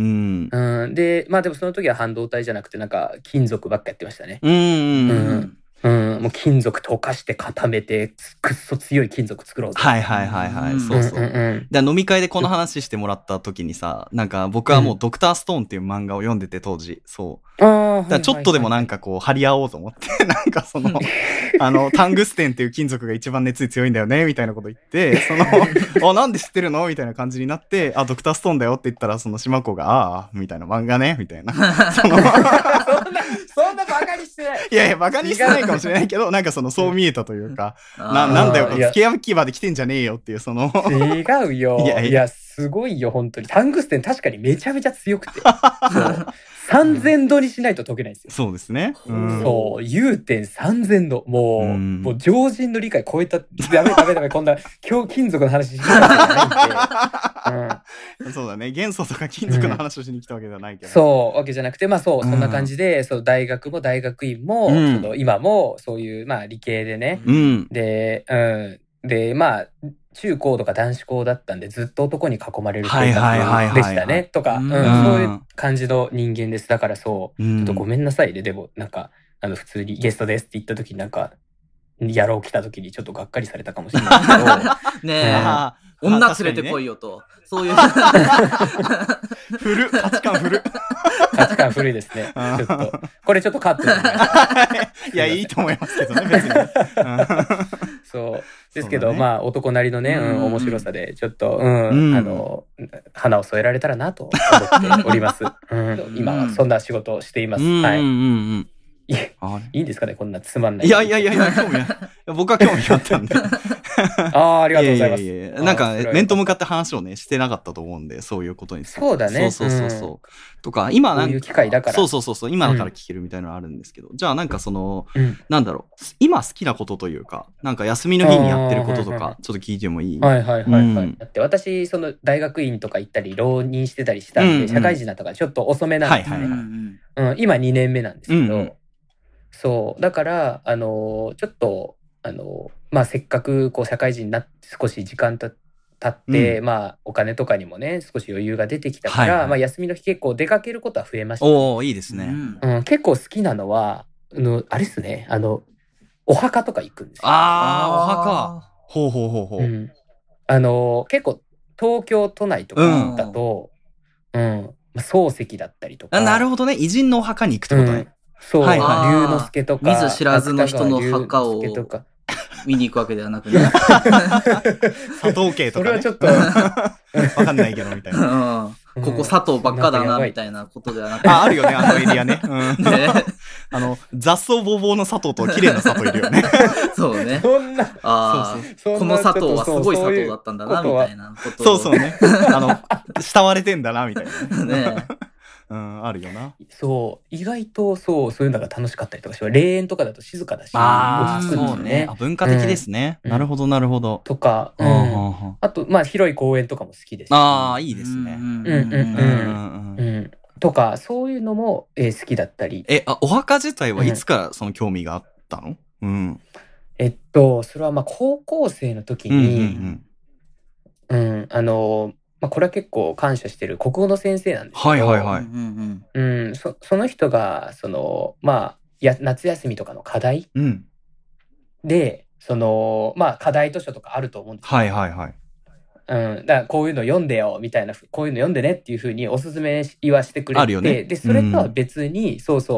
うん、でまあでもその時は半導体じゃなくてなんか金属ばっかやってましたね。 うんうん、うんうん、もう金属溶かして固めてくっそ強い金属作ろうぜ。 はいはいはいはい、うん、そうそう、うんうんうん、で飲み会でこの話してもらった時にさ、なんか僕はもうドクターストーンっていう漫画を読んでて当時、そうあだからちょっとでもなんかこう張り合おうと思ってなんかそのあのタングステンっていう金属が一番熱に強いんだよねみたいなこと言ってそのあなんで知ってるのみたいな感じになって、あドクターストーンだよって言ったらその島子がああみたいな漫画ねみたいなそのそんなバカにしてない。 いやいやバカにしてないかもしれないけどなんかそのそう見えたというか、な, なんだよ付け焼き場で来てんじゃねえよっていうその違うよ。いやいやすごいよ本当に。タングステン確かにめちゃめちゃ強くてそうさんぜんどにしないと解けないんですよ。 そうですね、 うん、そう融点さんぜんどもう、うん、もう常人の理解超えた。ダメダメダメこんな今日金属の話しなきゃいけないんで、 うん、そうだね元素とか金属の話をしに来たわけではないけど、 うん、そうわけじゃなくてまあそうそんな感じで、うん、そう大学も大学院も、うん、その今もそういうまあ理系でね、 うん、 で、うん、でまあ中高とか男子校だったんでずっと男に囲まれる生活でしたねとか、うん、そういう感じの人間です。だからそう、うん、ちょっとごめんなさいね。でもなんかあの普通にゲストですって言った時になんか野郎来た時にちょっとがっかりされたかもしれないけどねえ、うん、女連れてこいよと、ね、そういう古価値観古価値観古いですね。ちょっとこれちょっとカットでいやいいと思いますけどね別にそうですけど、ね、まあ男なりのね、うん、面白さでちょっと、うんうん、あの花を添えられたらなと思っております、うん、今はそんな仕事をしています、うん、はい、うんうんうんい, いいんですかねこんなつまんない。 いやいやいやいや興味ない僕は興味があったんでああありがとうございます。いやいやいやなんか面と向かって話をねしてなかったと思うんでそういうことにそうだねそうそうそうそう、うん、とか今なんかこういう機会だからそうそうそうそう今だから聞けるみたいなのあるんですけど、うん、じゃあなんかその、うん、なんだろう今好きなことというかなんか休みの日にやってることとかちょっと聞いてもいい？ はいはいはいはい、うん、だって私その大学院とか行ったり浪人してたりしたんで、うんうん、社会人だとかちょっと遅めなんですね、はいはいはいうん、今にねんめなんですけど、うんうんそうだからあのー、ちょっとあのー、まあせっかくこう社会人になって少し時間た経って、うん、まあお金とかにもね少し余裕が出てきたから、はいはい、まあ休みの日結構出かけることは増えました、ね。 おーいいですね、 うん。結構好きなのはあのあれですねあのお墓とか行くんですよ。 ああお墓ほうほうほうほう。うん、 あのー、結構東京都内とかだと、うん、うん、まあ、漱石だったりとか。 あなるほどね偉人のお墓に行くってことね。うんそう、はいはい、龍之介とか見ず知らずの人の墓を見に行くわけではなくね佐藤家とか、ね、 それはちょっとわかんないけどみたいな、 うん、ここ佐藤ばっかだなみたいなことではなくてああるよねあのエリアね、うんね、あの雑草ぼうぼうの佐藤と綺麗な佐藤いるよねそうねそんなあそうそうこの佐藤はすごい佐藤だったんだなみたいなことそうそうねあの慕われてんだなみたいなねうん、あるよな。 そう意外とそうそういうのが楽しかったりとかし霊園とかだと静かだしあ落ち着くんですよね。ねあ文化的ですね、うん、なるほどなるほどとか、うん、あとまあ広い公園とかも好きですしああいいですねうんうんうんうんとかそういうのも、えー、好きだったりえあお墓自体はいつからその興味があったの、うん、 えっとそれはまあ高校生の時にうん、うんうん、あのまあ、これは結構感謝してる国語の先生なんですけど、 はいはいはい。 うん、そ, その人がそのまあや夏休みとかの課題、うん、でそのまあ課題図書とかあると思うんですよ。 はいはいはい。 うん、だからこういうの読んでよみたいなこういうの読んでねっていう風におすすめはしてくれて、 あるよね。 でそれとは別に、うん、そうそう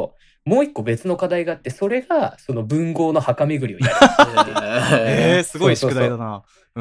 もう一個別の課題があって、それがその文豪の墓巡りをやるえー、すごい宿題だな。うん。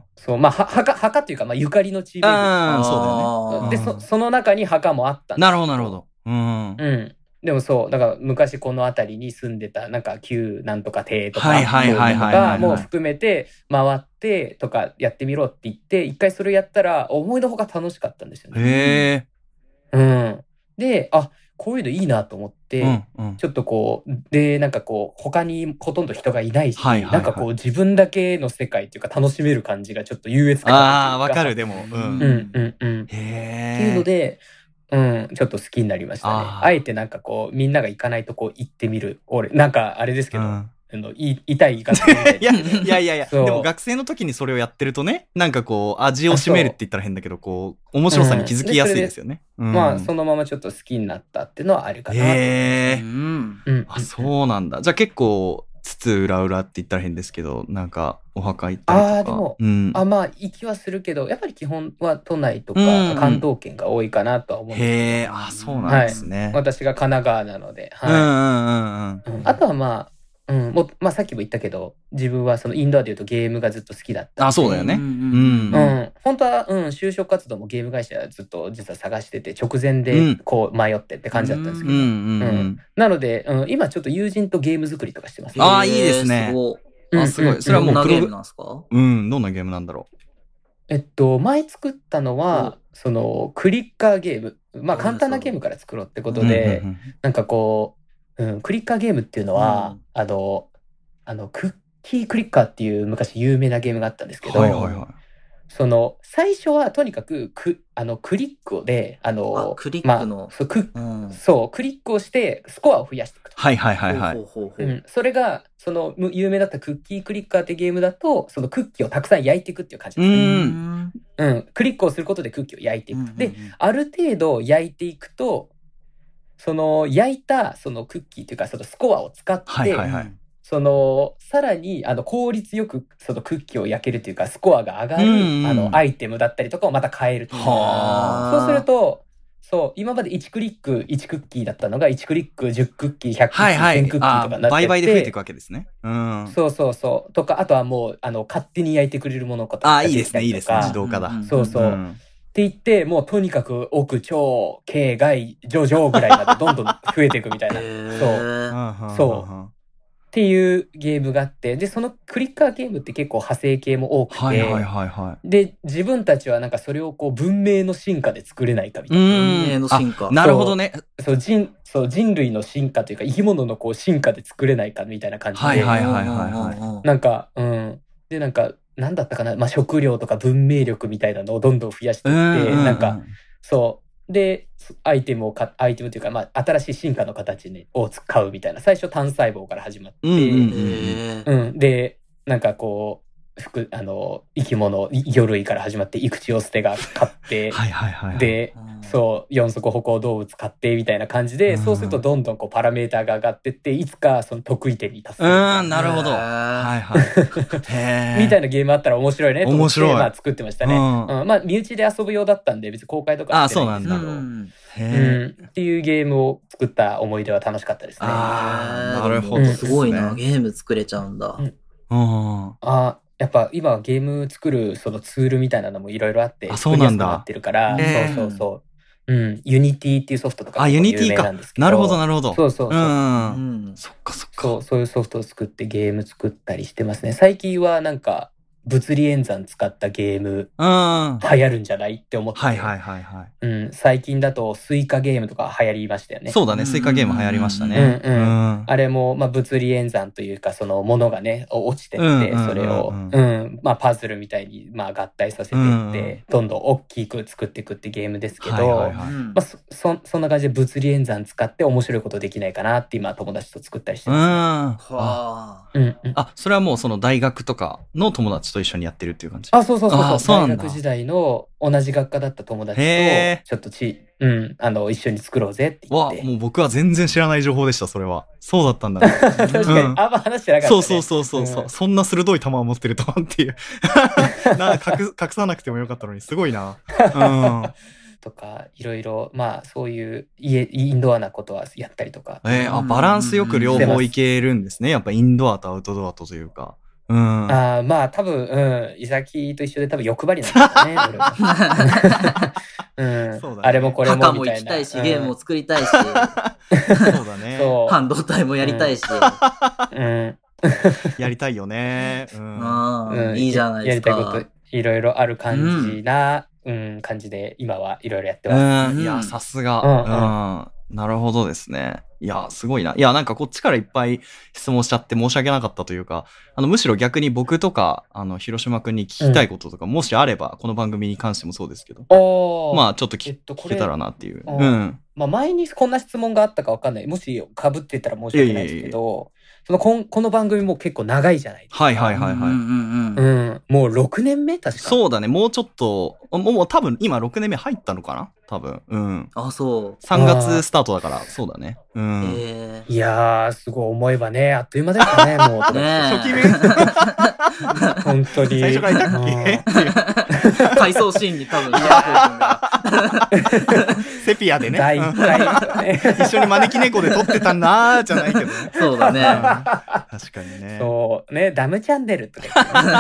そう、まあ、墓、墓っていうか、まあ、ゆかりの地名。 ああ、そうだよね。 で、そ、その中に墓もあったんです。 なるほど、なるほど。うん。 うん。でもそう、だから昔この辺りに住んでた、なんか旧なんとか邸とか、 はいはいはいはいはい。 もう含めて回ってとかやってみろって言って、一回それやったら思いのほか楽しかったんですよね。 へえ。うん。で、あ、こういうのいいなと思って、うんうん、ちょっとこう、で、なんかこう、他にほとんど人がいないし、はいはいはい、なんかこう、自分だけの世界っていうか楽しめる感じがちょっと優越感ああ、わかる、でも。うん。 うんうんうん。へっていうので、うん、ちょっと好きになりましたね。あ, あえてなんかこう、みんなが行かないとこ行ってみる。俺、なんかあれですけど、うんあのい痛い言い方いやいやいやいやでも学生の時にそれをやってるとねなんかこう味を占めるって言ったら変だけどこう面白さに気づきやすいですよね、 うんうん、まあそのままちょっと好きになったっていうのはあるかなと思います、ね、 へー、うんうん、あそうなんだ。じゃあ結構つつ裏裏って言ったら変ですけどなんかお墓行ったりとかあでも、うん、あまあ行きはするけどやっぱり基本は都内とか関東圏が多いかなとは思うんですけど、うんうん、 へえあそうなんですね、 はい、私が神奈川なので、はい、うんうんうんうん、あとはまあうん、もまあ、さっきも言ったけど自分はそのインドアでいうとゲームがずっと好きだった。 あ、そうだよね。うん、 うん、本当は、うん、就職活動もゲーム会社ずっと実は探してて直前でこう迷ってって感じだったんですけど、うんうん、なので、うん、今ちょっと友人とゲーム作りとかしてます、 ね。ああいいですね。あすごい。それはもうどんなゲームなんですか？ うんどんなゲームなんだろう。 えっと前作ったのはそのクリッカーゲーム、まあ簡単なゲームから作ろうってことで、なんかこう。うん、クリッカーゲームっていうのは、うん、あの、あの、クッキークリッカーっていう昔有名なゲームがあったんですけど、はいはいはい、その、最初はとにかく、く、あの、クリックで、あの、 あクリックの、まあそうクうん、そう、クリックをしてスコアを増やしていくと。 はいはいはいはい。 うん、それが、その、有名だったクッキークリッカーってゲームだと、そのクッキーをたくさん焼いていくっていう感じですね。うん。うん。クリックをすることでクッキーを焼いていく。うんうんうん、で、ある程度焼いていくと、その焼いたそのクッキーというかそのスコアを使って、はいはいはい、そのさらにあの効率よくそのクッキーを焼けるというかスコアが上がる、うんうん、あのアイテムだったりとかをまた変えるという。そうするとそう今までいちクリックいちクッキーだったのがいちクリックじゅっクッキーひゃくクッキー、はいはい、せんクッキーとかになってて倍々で増えていくわけですね。うん、 そうそうそうとかあとはもうあの勝手に焼いてくれるものとかあいいですねいいですね自動化だ。 そうそう。うんって言って、もうとにかく奥、超、径、外、上、上ぐらいまでどんどん増えていくみたいな。そう。そう。っていうゲームがあって、で、そのクリッカーゲームって結構派生系も多くて、はいはいはいはい、で、自分たちはなんかそれをこう文明の進化で作れないかみたいな。 文明の進化。 なるほどね。 そう、人、そう、人類の進化というか生き物のこう進化で作れないかみたいな感じで。はいはいはいはい、はい。なんか、うん。で、なんか、なんだったかな、まあ、食料とか文明力みたいなのをどんどん増やしていって、うんうんうん、なんか、そう。で、アイテムをか、アイテムというか、まあ、新しい進化の形にを使うみたいな。最初単細胞から始まって、うん、うんうん、で、なんかこう、服あの生き物魚類から始まってイクチオステが飼ってはいはいはい、はい、で、うん、そう四足歩行動物飼ってみたいな感じで、うん、そうするとどんどんこうパラメーターが上がってっていつかその得意点に達する。 うんなるほど。はいはい。 みたいなゲームあったら面白いねと思って面白い、 まあ、作ってましたね。うんうん、まあ身内で遊ぶ用だったんで別に公開とかしてないんですけど。あ、そうなんだ。へうん、っていうゲームを作った思い出は楽しかったですね。 あなるほど、 すごいな、ゲーム作れちゃうんだ。うん、 あやっぱ今ゲーム作るそのツールみたいなのもいろいろあってそうなんだなってるから、そうそうそう、うん、ユニティっていうソフトとか有名なんですけど、 なるほどなるほど、 そうそうそう、うんうん、そっかそっか、 そうそういうソフトを作ってゲーム作ったりしてますね。最近はなんか物理演算使ったゲーム流行るんじゃないって思って、 はいはいはいはい、 うん、最近だとスイカゲームとか流行りましたよね。 そうだね、スイカゲーム流行りましたね。 うんうんうん、あれもまあ物理演算というかそのものがね落ちてって、うんうんうんうん、それを、うんまあ、パズルみたいにまあ合体させていって、うんうん、どんどん大きく作っていくってゲームですけど、はいはいはい、まあ、そ, そ, そんな感じで物理演算使って面白いことできないかなって今友達と作ったりしてます、ね。うん、 あ、うんうん、あそれはもうその大学とかの友達と一緒にやってるっていう感じ。 あ、そうそうそうそう。そう大学時代の同じ学科だった友達とちょっとち、うん、あの一緒に作ろうぜって言って。 わ、もう僕は全然知らない情報でした。それは。そうだったんだ、ね。 確かに、うん、あんま話してなかった、ね。 そうそうそうそう、うん、そんな鋭い球を持ってるとはっていう。な隠隠さなくてもよかったのにすごいな。うん。 とかいろいろまあそういう家インドアなことはやったりとか。 えー、あバランスよく両方いけるんですね。やっぱインドアとアウトドアとというか。うん、 あまあ多分、うん、イサキと一緒で多分欲張りなんだね俺は、うんそうだね、あれもこれもみたいな。 墓も行きたいし、うん、ゲームも作りたいしそうだね半導体もやりたいし、 うんうん、 やりたいよね、 うんうん、いいじゃないですか。 やりたいこといろいろある感じな、うんうん、感じで今はいろいろやってます。 うん、いやさすが、うんうん、なるほどですね。いやすごいな。いやなんかこっちからいっぱい質問しちゃって申し訳なかったというか、あのむしろ逆に僕とかあの広島くんに聞きたいこととか、うん、もしあればこの番組に関してもそうですけど、まあちょっと聞、えっと、聞けたらなっていう。うん。 まあ前にこんな質問があったかわかんない。もし被ってたら申し訳ないですけど、そのこんこの番組も結構長いじゃないですか。 はいはいはいはい。うんうんうん。もうろくねんめ確か。 そうだね。もうちょっともうもう多分今ろくねんめ入ったのかな。多分。うん。 あそう。 さんがつスタートだからそうだね。うん。 えー、いやーすごい思えばねあっという間でしたねもう。 ね初期面。 本当に。 最初からいたっけ？ 回想シーンに多分。 セピアでね。 だいいっかい、ね、 一緒に招き猫で撮ってたんだーじゃないけどね。 そうだね。 確かにね。 そうねダムチャンネルとか言って、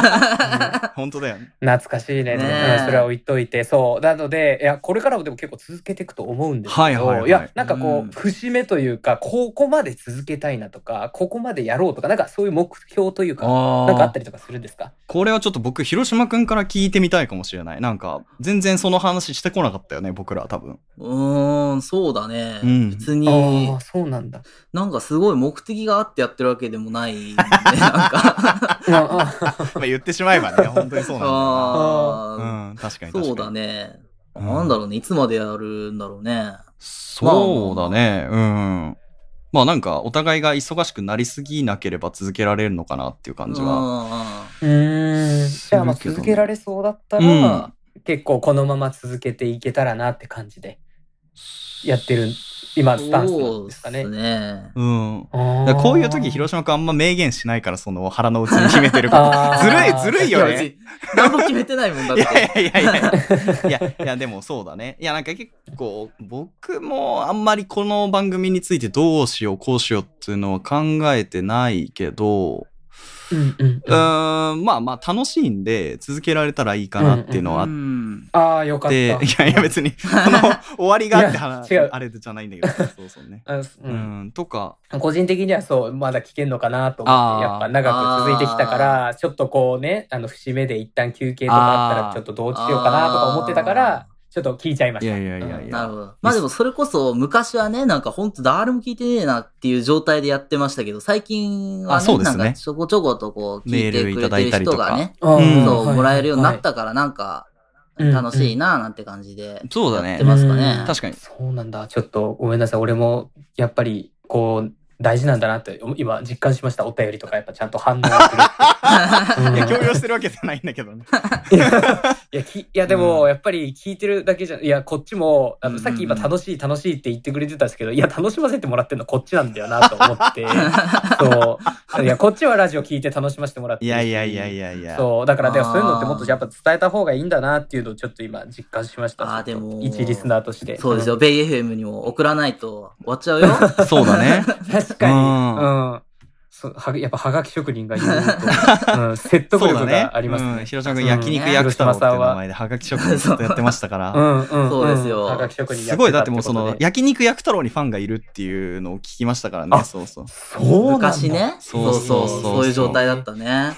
ね。本当だよね。 懐かしいね。ねそれは置いといてそうなのでいやこれからもでも結構続けていくと思うんですけど、 はいはいはい、 いやなんかこう、うん、節目というかここまで続けたいなとかここまでやろうとかなんかそういう目標というかなんかあったりとかするんですか？ これはちょっと僕広島くんから聞いてみたいかもしれない。なんか全然その話してこなかったよね僕ら多分。 うーんそうだね、うん、別にあそうなんだなんかすごい目的があってやってるわけでもない、ね、なんかまあ言ってしまえばね本当にそうなんだよな。うん確かに確かにそうだね。なんだろうねいつまでやるんだろうね。 そうだね、まあ、うんまあなんかお互いが忙しくなりすぎなければ続けられるのかなっていう感じは。 うーんじゃあまあ続けられそうだったら、うん、結構このまま続けていけたらなって感じでやってる今スタンスなんですかね。 そうですね。 うん。こういう時広島くんあんま明言しないからその腹の内に秘めてるからずるいずるいよね。 何も決めてないもんだって。 いやいやいやいやいやいやでもそうだね。いやなんか結構僕もあんまりこの番組についてどうしようこうしようっていうのは考えてないけど。 うんうんうん、うーんまあまあ楽しいんで続けられたらいいかなっていうのはあって、うんうん、 ああよかった。いやいや別にこの終わりがあって話あれじゃないんだけどそうそうね、うんうん、とか個人的にはそうまだ聞けんのかなと思ってやっぱ長く続いてきたからちょっとこうねあの節目で一旦休憩とかあったらちょっとどうしようかなとか思ってたからちょっと聞いちゃいました。 いやいやいやいや。 なるほど。まあでもそれこそ昔はね、なんかほんと誰も聞いてねえなっていう状態でやってましたけど、最近はね、 そうですねなんかちょこちょことこう聞いてくれてる人がね、 うん、 そう、はい、もらえるようになったからなんか楽しいななんて感じでやってますかね。 そうだね。確かに。 そうなんだ。ちょっとごめんなさい。俺もやっぱりこう、大事なんだなって今実感しました。お便りとかやっぱちゃんと反応が来るって、 うん、いや強要してるわけじゃないんだけどねいやいや、きいやでもやっぱり聞いてるだけじゃいやこっちもあのさっき今楽しい楽しいって言ってくれてたんですけどいや楽しませてもらってるのこっちなんだよなと思ってそういやこっちはラジオ聞いて楽しませてもらってるしいやいやいやいやいやそうだからでもそういうのってもっとやっぱ伝えた方がいいんだなっていうのをちょっと今実感しました。 あでも一リスナーとしてそうですよ、うん、ベイ エフエム にも送らないと終わっちゃうよそうだね確かに、うんうん、そはやっぱはがき職人が言うと、うん、説得力がありますね。 ねうん、広島君焼肉焼く太郎っていう名前ではがき職人ずっとやってましたからうん、うん、 そうですよ。 はがき職人すごいだってもうその焼肉焼く太郎にファンがいるっていうのを聞きましたからね。そうそうそう昔ねそうそうそうそういう状態だったね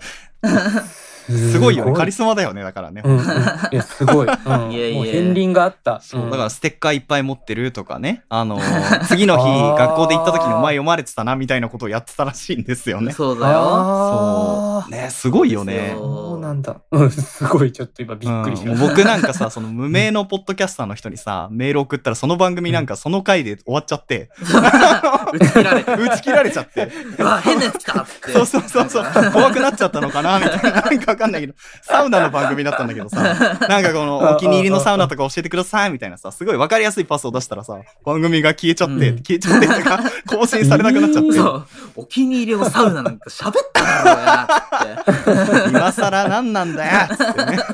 すごいよね。カリスマだよね。だからね。 うんうん、いやすごい。うん、いやいやもう片鱗があった。 そう、うん、だからステッカーいっぱい持ってるとかね。あのー、次の日学校で行った時にお前読まれてたなみたいなことをやってたらしいんですよね。 そうだよ。 そうねすごいよね。 そうなんだ。うん、すごいちょっと今びっくりしました。 うん、僕なんかさその無名のポッドキャスターの人にさメール送ったらその番組なんかその回で終わっちゃって、 うん、打ち切られ打ち切られちゃって。 うわ変なやつかって。 そうそうそうそう怖くなっちゃったのかなみたいななんかわかんないけど。サウナの番組だったんだけどさ、なんかこのお気に入りのサウナとか教えてくださいみたいなさ、すごい分かりやすいパスを出したらさ、番組が消えちゃって、うん、消えちゃってとか更新されなくなっちゃって。そう、 お気に入りのサウナなんか喋っただろうやって。 今更何なんだよっつってね。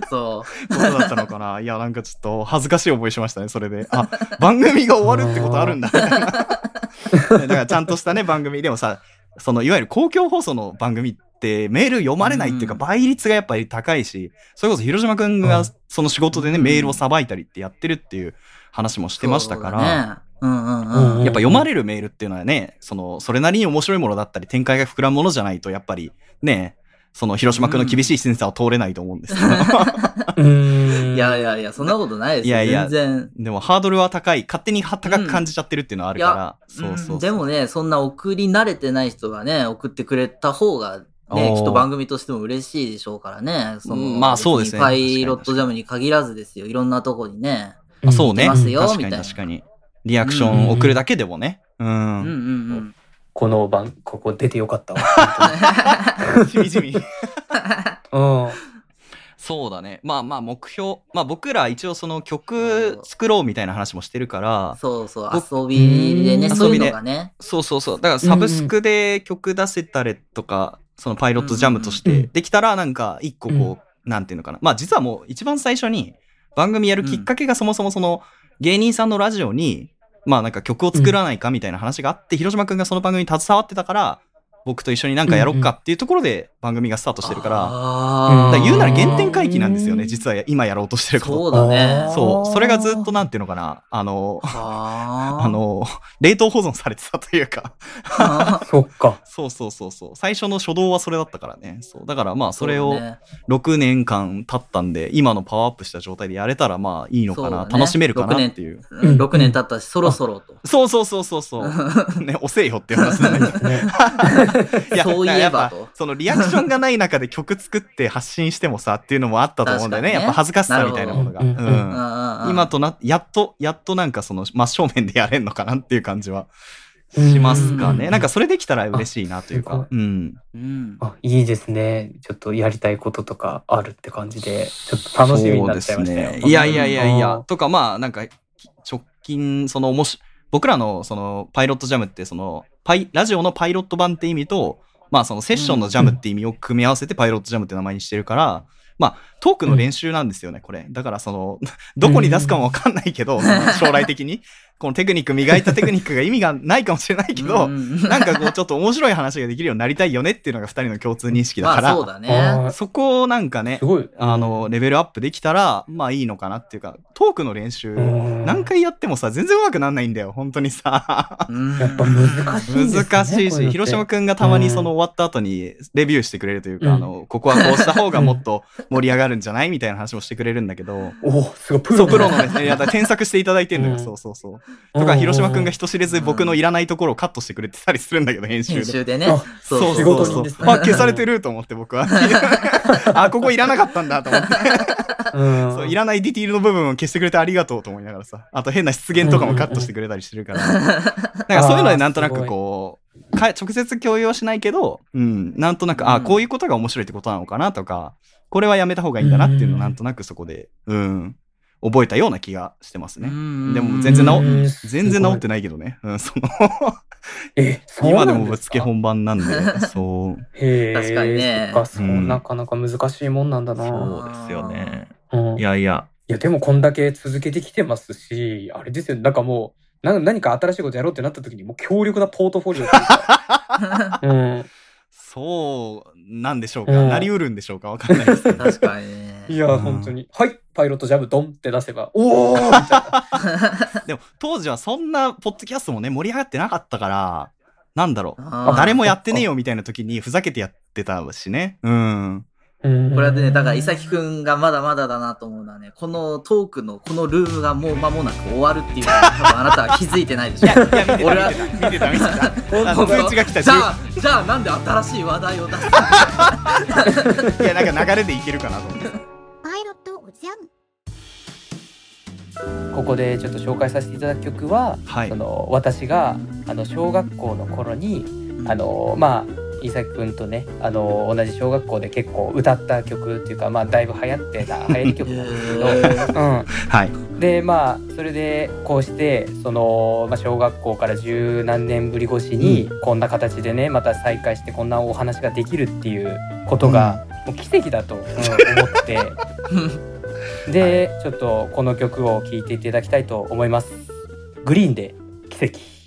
そうことだったのかな。いやなんかちょっと恥ずかしい思いしましたねそれで。あ番組が終わるってことあるんだみたいな。だからちゃんとしたね番組でもさ、そのいわゆる公共放送の番組ってメール読まれないっていうか、倍率がやっぱり高いし、それこそ広島くんがその仕事でね、うん、メールをさばいたりってやってるっていう話もしてましたから、 うんうんうん、 やっぱ読まれるメールっていうのはね、そのそれなりに面白いものだったり展開が膨らむものじゃないとやっぱりね、その広島くんの厳しい審査は通れないと思うんですけど、 うん、いやいやいやそんなことないですよ。いやいや全然。 でもハードルは高い、勝手に高く感じちゃってるっていうのはあるから、 うん、そうそうそう、うん、でもねそんな送り慣れてない人がね送ってくれた方がね、きっと番組としても嬉しいでしょうからね。そのまあそうですね。 パイロットジャムに限らずですよ。いろんなとこにね。 あそうね。 ますよ、 確かに確かに。リアクション送るだけでもね。うん。うんうんうん。 この番、ここ出てよかったわ。 しみじみ。 うん。 そうだね。まあまあ目標。まあ僕ら一応その曲作ろうみたいな話もしてるから。 そうそう。遊びでね、そういうのがね。 そうそうそう。だからサブスクで曲出せたりとか、そのパイロットジャムとしてできたらなんか一個こう、うん、なんていうのかな。まあ実はもう一番最初に番組やるきっかけがそもそもその芸人さんのラジオにまあなんか曲を作らないかみたいな話があって、広島くんがその番組に携わってたから僕と一緒になんかやろっかっていうところで番組がスタートしてるから、だから言うなら原点回帰なんですよね、実は今やろうとしてること。 そうだね。 そう、それがずっとなんていうのかな、あのあの冷凍保存されてたというかそっか。 そうそうそうそう、最初の初動はそれだったからね。そうだからまあそれをろくねんかん経ったんで、今のパワーアップした状態でやれたらまあいいのかな、ね、楽しめるかなっていう。 ろくねん、ろくねん経ったしそろそろと。 そうそうそうそうそうね、遅えよっていう話なんだけどねいやそういえばと、 そのリアクションがない中で曲作って発信してもさっていうのもあったと思うんだよね。やっぱ恥ずかしさみたいなものが、うんうん、今となやっとやっとなんかその真正面でやれんのかなっていう感じはしますかね。なんかそれできたら嬉しいなというか、うん、 うん、あいいですね。ちょっとやりたいこととかあるって感じでちょっと楽しみになっちゃいましたよ。 ね、いやいやいやいやとか、まあなんか直近その面白い僕らのそのパイロットジャムってそのパイラジオのパイロット版って意味と、まあそのセッションのジャムって意味を組み合わせてパイロットジャムって名前にしてるから、まあトークの練習なんですよね、これ。だからそのどこに出すかもわかんないけど、将来的にこのテクニック磨いたテクニックが意味がないかもしれないけど、なんかこうちょっと面白い話ができるようになりたいよねっていうのがふたりの共通認識だから、 まあそうだね。 そこをなんかね、あのレベルアップできたらまあいいのかなっていうか、トークの練習何回やってもさ全然上手くなんないんだよ本当にさ。 やっぱ難しいですね。 難しいし、広島くんがたまにその終わった後にレビューしてくれるというか、うん、あのここはこうした方がもっと盛り上がるんじゃないみたいな話もしてくれるんだけど、 おすごいプロ、 ね、プロのね、いやだ添削していただいてるのよ、うん、そうそうそう。とか広島くんが人知れず僕のいらないところをカットしてくれてたりするんだけど、編集で。 編集でね。 そうそうそうそう。あ、消されてると思って僕は。あ、ここいらなかったんだと思って。そういらないディティールの部分を消してくれてありがとうと思いながらさ、あと変な失言とかもカットしてくれたりしてるから、なんかそういうのでなんとなくこうか直接共有はしないけど、うん、なんとなく、うん、あこういうことが面白いってことなのかなとか、これはやめた方がいいんだなっていうのをなんとなくそこで、うん、覚えたような気がしてますね。でも全然治全然治ってないけどね、うん、そのえ今でもぶっつけ本番なんで、そう。 へ確かにね。 そっか、そう、うん、なかなか難しいもんなんだな。 そうですよね。うん、いやいや。 いやでもこんだけ続けてきてますし、あれですよ、なんかもうな何か新しいことやろうってなった時にもう強力なポートフォリオっていうか、うん、 そうなんでしょうか、うん、なりうるんでしょうか、わかんないですけど。 確かにね。 いや、うん、本当にはいパイロットジャムドンって出せばおーみたいな。 でも当時はそんなポッドキャストもね盛り上がってなかったから、なんだろう、誰もやってねえよみたいな時にふざけてやってたしね。うん。 これはね、だから伊崎くんがまだまだだなと思うのはね、このトークのこのルームがもう間もなく終わるっていうのは多分あなたは気づいてないでしょ。いや、いや俺は見てた見てた見てた。通知が来た。 じゃあじゃあなんで新しい話題を出すの？いや、なんか流れでいけるかなと思って。パイロットジャム。ここでちょっと紹介させていただく曲は、はい、その私があの小学校の頃にあのまあ。伊崎くんとね、あの同じ小学校で結構歌った曲っていうか、まあだいぶ流行ってた流行り曲なんですけど、うんはい、 でまあそれでこうしてその、まあ、小学校から十何年ぶり越しにこんな形でねまた再会してこんなお話ができるっていうことがもう奇跡だと、うん、思ってで、はい、ちょっとこの曲を聴いていただきたいと思います。グリーンで奇跡。